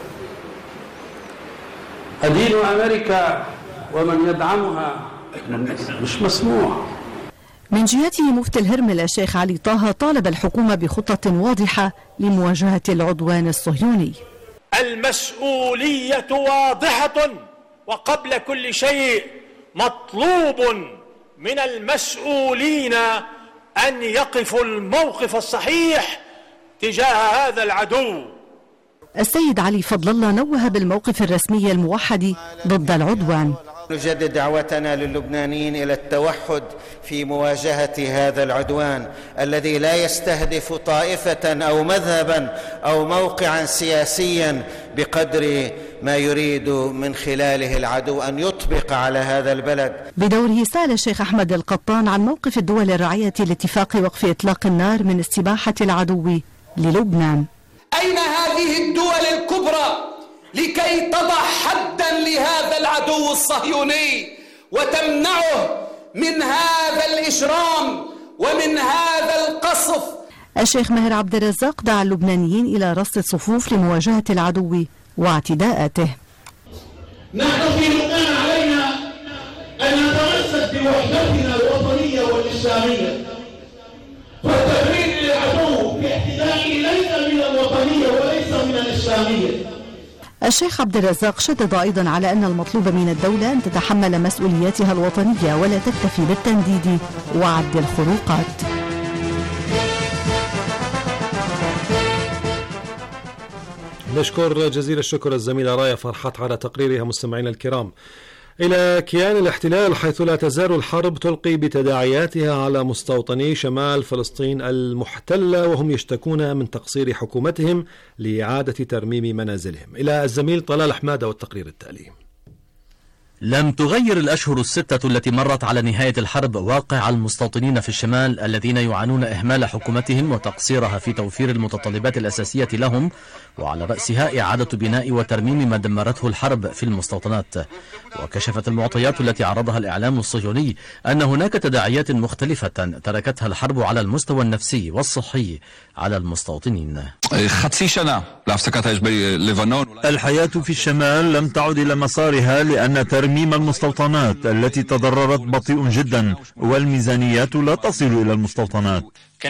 Speaker 10: أدين أمريكا ومن يدعمها مش مسموع.
Speaker 1: من جهته مفتي الهرمل الشيخ علي طه طالب الحكومة بخطة واضحة لمواجهة العدوان الصهيوني.
Speaker 13: المسؤولية واضحة، وقبل كل شيء مطلوب من المسؤولين أن يقفوا الموقف الصحيح تجاه هذا العدو.
Speaker 1: السيد علي فضل الله نوه بالموقف الرسمي الموحد ضد العدوان.
Speaker 12: نجدد دعوتنا للبنانيين إلى التوحد في مواجهة هذا العدوان الذي لا يستهدف طائفة أو مذهبا أو موقعا سياسيا بقدر ما يريد من خلاله العدو أن يطبق على هذا البلد.
Speaker 1: بدوره سأل الشيخ أحمد القطان عن موقف الدول الراعية لاتفاق وقف إطلاق النار من استباحة العدو للبنان.
Speaker 14: أين هذه الدول الكبرى لكي تضع حدا لهذا العدو الصهيوني وتمنعه من هذا الإجرام ومن هذا القصف؟
Speaker 1: الشيخ ماهر عبد الرزاق دعا اللبنانيين إلى رص الصفوف لمواجهة العدو واعتداءاته.
Speaker 15: نحن في لبنان علينا أن نتمسك بوحدتنا الوطنية والإسلامية، فالتبرير للعدو باعتدائه ليس من الوطنية وليس من الإسلامية.
Speaker 1: الشيخ عبد الرزاق شدد أيضا على أن المطلوب من الدولة أن تتحمل مسؤولياتها الوطنية ولا تكتفي بالتنديد وعد الخروقات.
Speaker 11: نشكر جزيل الشكر الزميلة رايا فرحات على تقريرها. مستمعينا الكرام، إلى كيان الاحتلال، حيث لا تزال الحرب تلقي بتداعياتها على مستوطني شمال فلسطين المحتلة، وهم يشتكون من تقصير حكومتهم لإعادة ترميم منازلهم. إلى الزميل طلال حمادة والتقرير التالي.
Speaker 16: لم تغير الأشهر الستة التي مرت على نهاية الحرب واقع المستوطنين في الشمال الذين يعانون إهمال حكومتهم وتقصيرها في توفير المتطلبات الأساسية لهم، وعلى رأسها إعادة بناء وترميم ما دمرته الحرب في المستوطنات. وكشفت المعطيات التي عرضها الإعلام الصهيوني أن هناك تداعيات مختلفة تركتها الحرب على المستوى النفسي والصحي على المستوطنين.
Speaker 17: الحياة في الشمال لم تعد إلى مسارها لأن ترميم المستوطنات التي تضررت بطيء جدا، والميزانيات لا تصل إلى المستوطنات.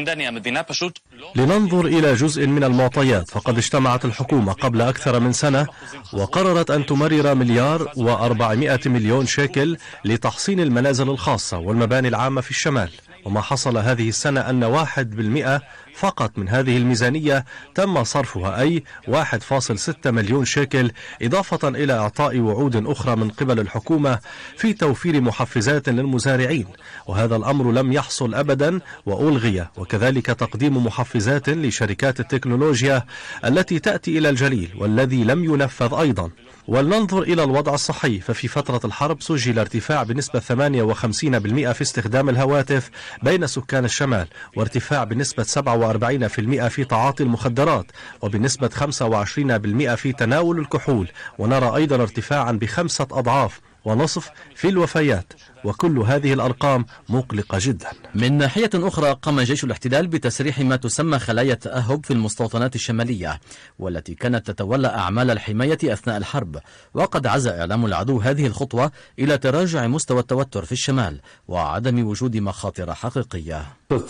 Speaker 16: لننظر إلى جزء من المعطيات، فقد اجتمعت الحكومة قبل أكثر من سنة وقررت أن تمرر 1,400,000,000 شيكل لتحصين المنازل الخاصة والمباني العامة في الشمال. وما حصل هذه السنة أن 1% فقط من هذه الميزانية تم صرفها، أي 1.6 مليون شيكل، إضافة إلى إعطاء وعود أخرى من قبل الحكومة في توفير محفزات للمزارعين، وهذا الأمر لم يحصل أبدا وألغي، وكذلك تقديم محفزات لشركات التكنولوجيا التي تأتي إلى الجليل والذي لم ينفذ أيضا. ولننظر إلى الوضع الصحي، ففي فترة الحرب سجل ارتفاع بنسبة 58% في استخدام الهواتف بين سكان الشمال، وارتفاع بنسبة 47% في تعاطي المخدرات، وبنسبة 25% في تناول الكحول، ونرى أيضا ارتفاعا ب5 أضعاف ونصف في الوفيات، وكل هذه الأرقام مقلقة جدا. من ناحية أخرى، قام جيش الاحتلال بتسريح ما تسمى خلايا التأهب في المستوطنات الشمالية، والتي كانت تتولى أعمال الحماية أثناء الحرب. وقد عزا إعلام العدو هذه الخطوة إلى تراجع مستوى التوتر في الشمال وعدم وجود مخاطر حقيقية.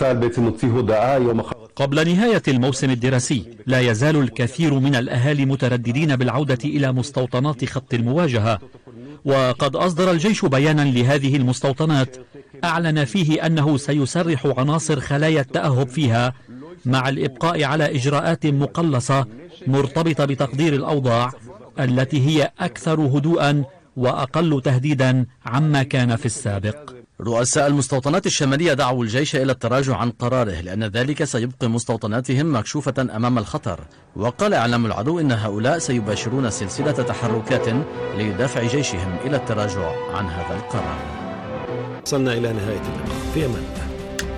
Speaker 19: قبل نهاية الموسم الدراسي لا يزال الكثير من الأهالي مترددين بالعودة إلى مستوطنات خط المواجهة، وقد أصدر الجيش بيانا لهذه المستوطنات أعلن فيه أنه سيسرح عناصر خلايا التأهب فيها، مع الإبقاء على إجراءات مقلصة مرتبطة بتقدير الأوضاع التي هي أكثر هدوءا وأقل تهديدا عما كان في السابق.
Speaker 16: رؤساء المستوطنات الشمالية دعوا الجيش إلى التراجع عن قراره، لأن ذلك سيبقي مستوطناتهم مكشوفة أمام الخطر. وقال إعلام العدو إن هؤلاء سيباشرون سلسلة تحركات لدفع جيشهم إلى التراجع عن هذا القرار.
Speaker 11: وصلنا إلى نهاية اللقاء، في أمان الله.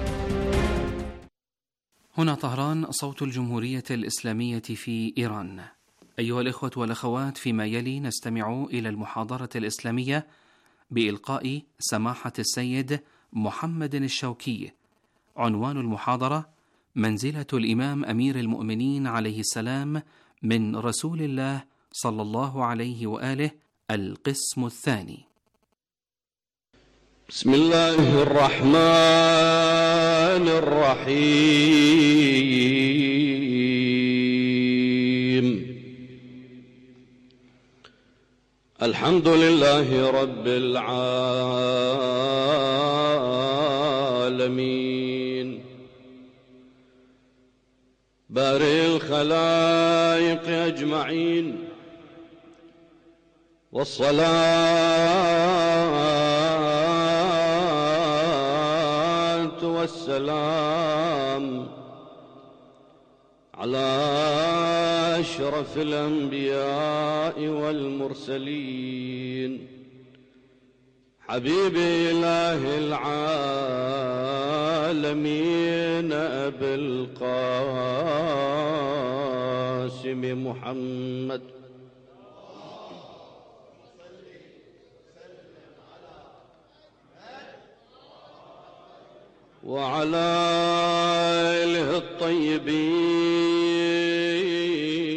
Speaker 27: هنا طهران، صوت الجمهورية الإسلامية في إيران. أيها الإخوة والأخوات، فيما يلي نستمع إلى المحاضرة الإسلامية بإلقاء سماحة السيد محمد الشوكي. عنوان المحاضرة: منزلة الإمام أمير المؤمنين عليه السلام من رسول الله صلى الله عليه وآله، القسم الثاني.
Speaker 28: بسم الله الرحمن الرحيم. الحمد لله رب العالمين، بارئ الخلائق أجمعين، والصلاة والسلام على أشرف الأنبياء والمرسلين، حبيب إله العالمين أبي القاسم محمد، وعلى آله الطيبين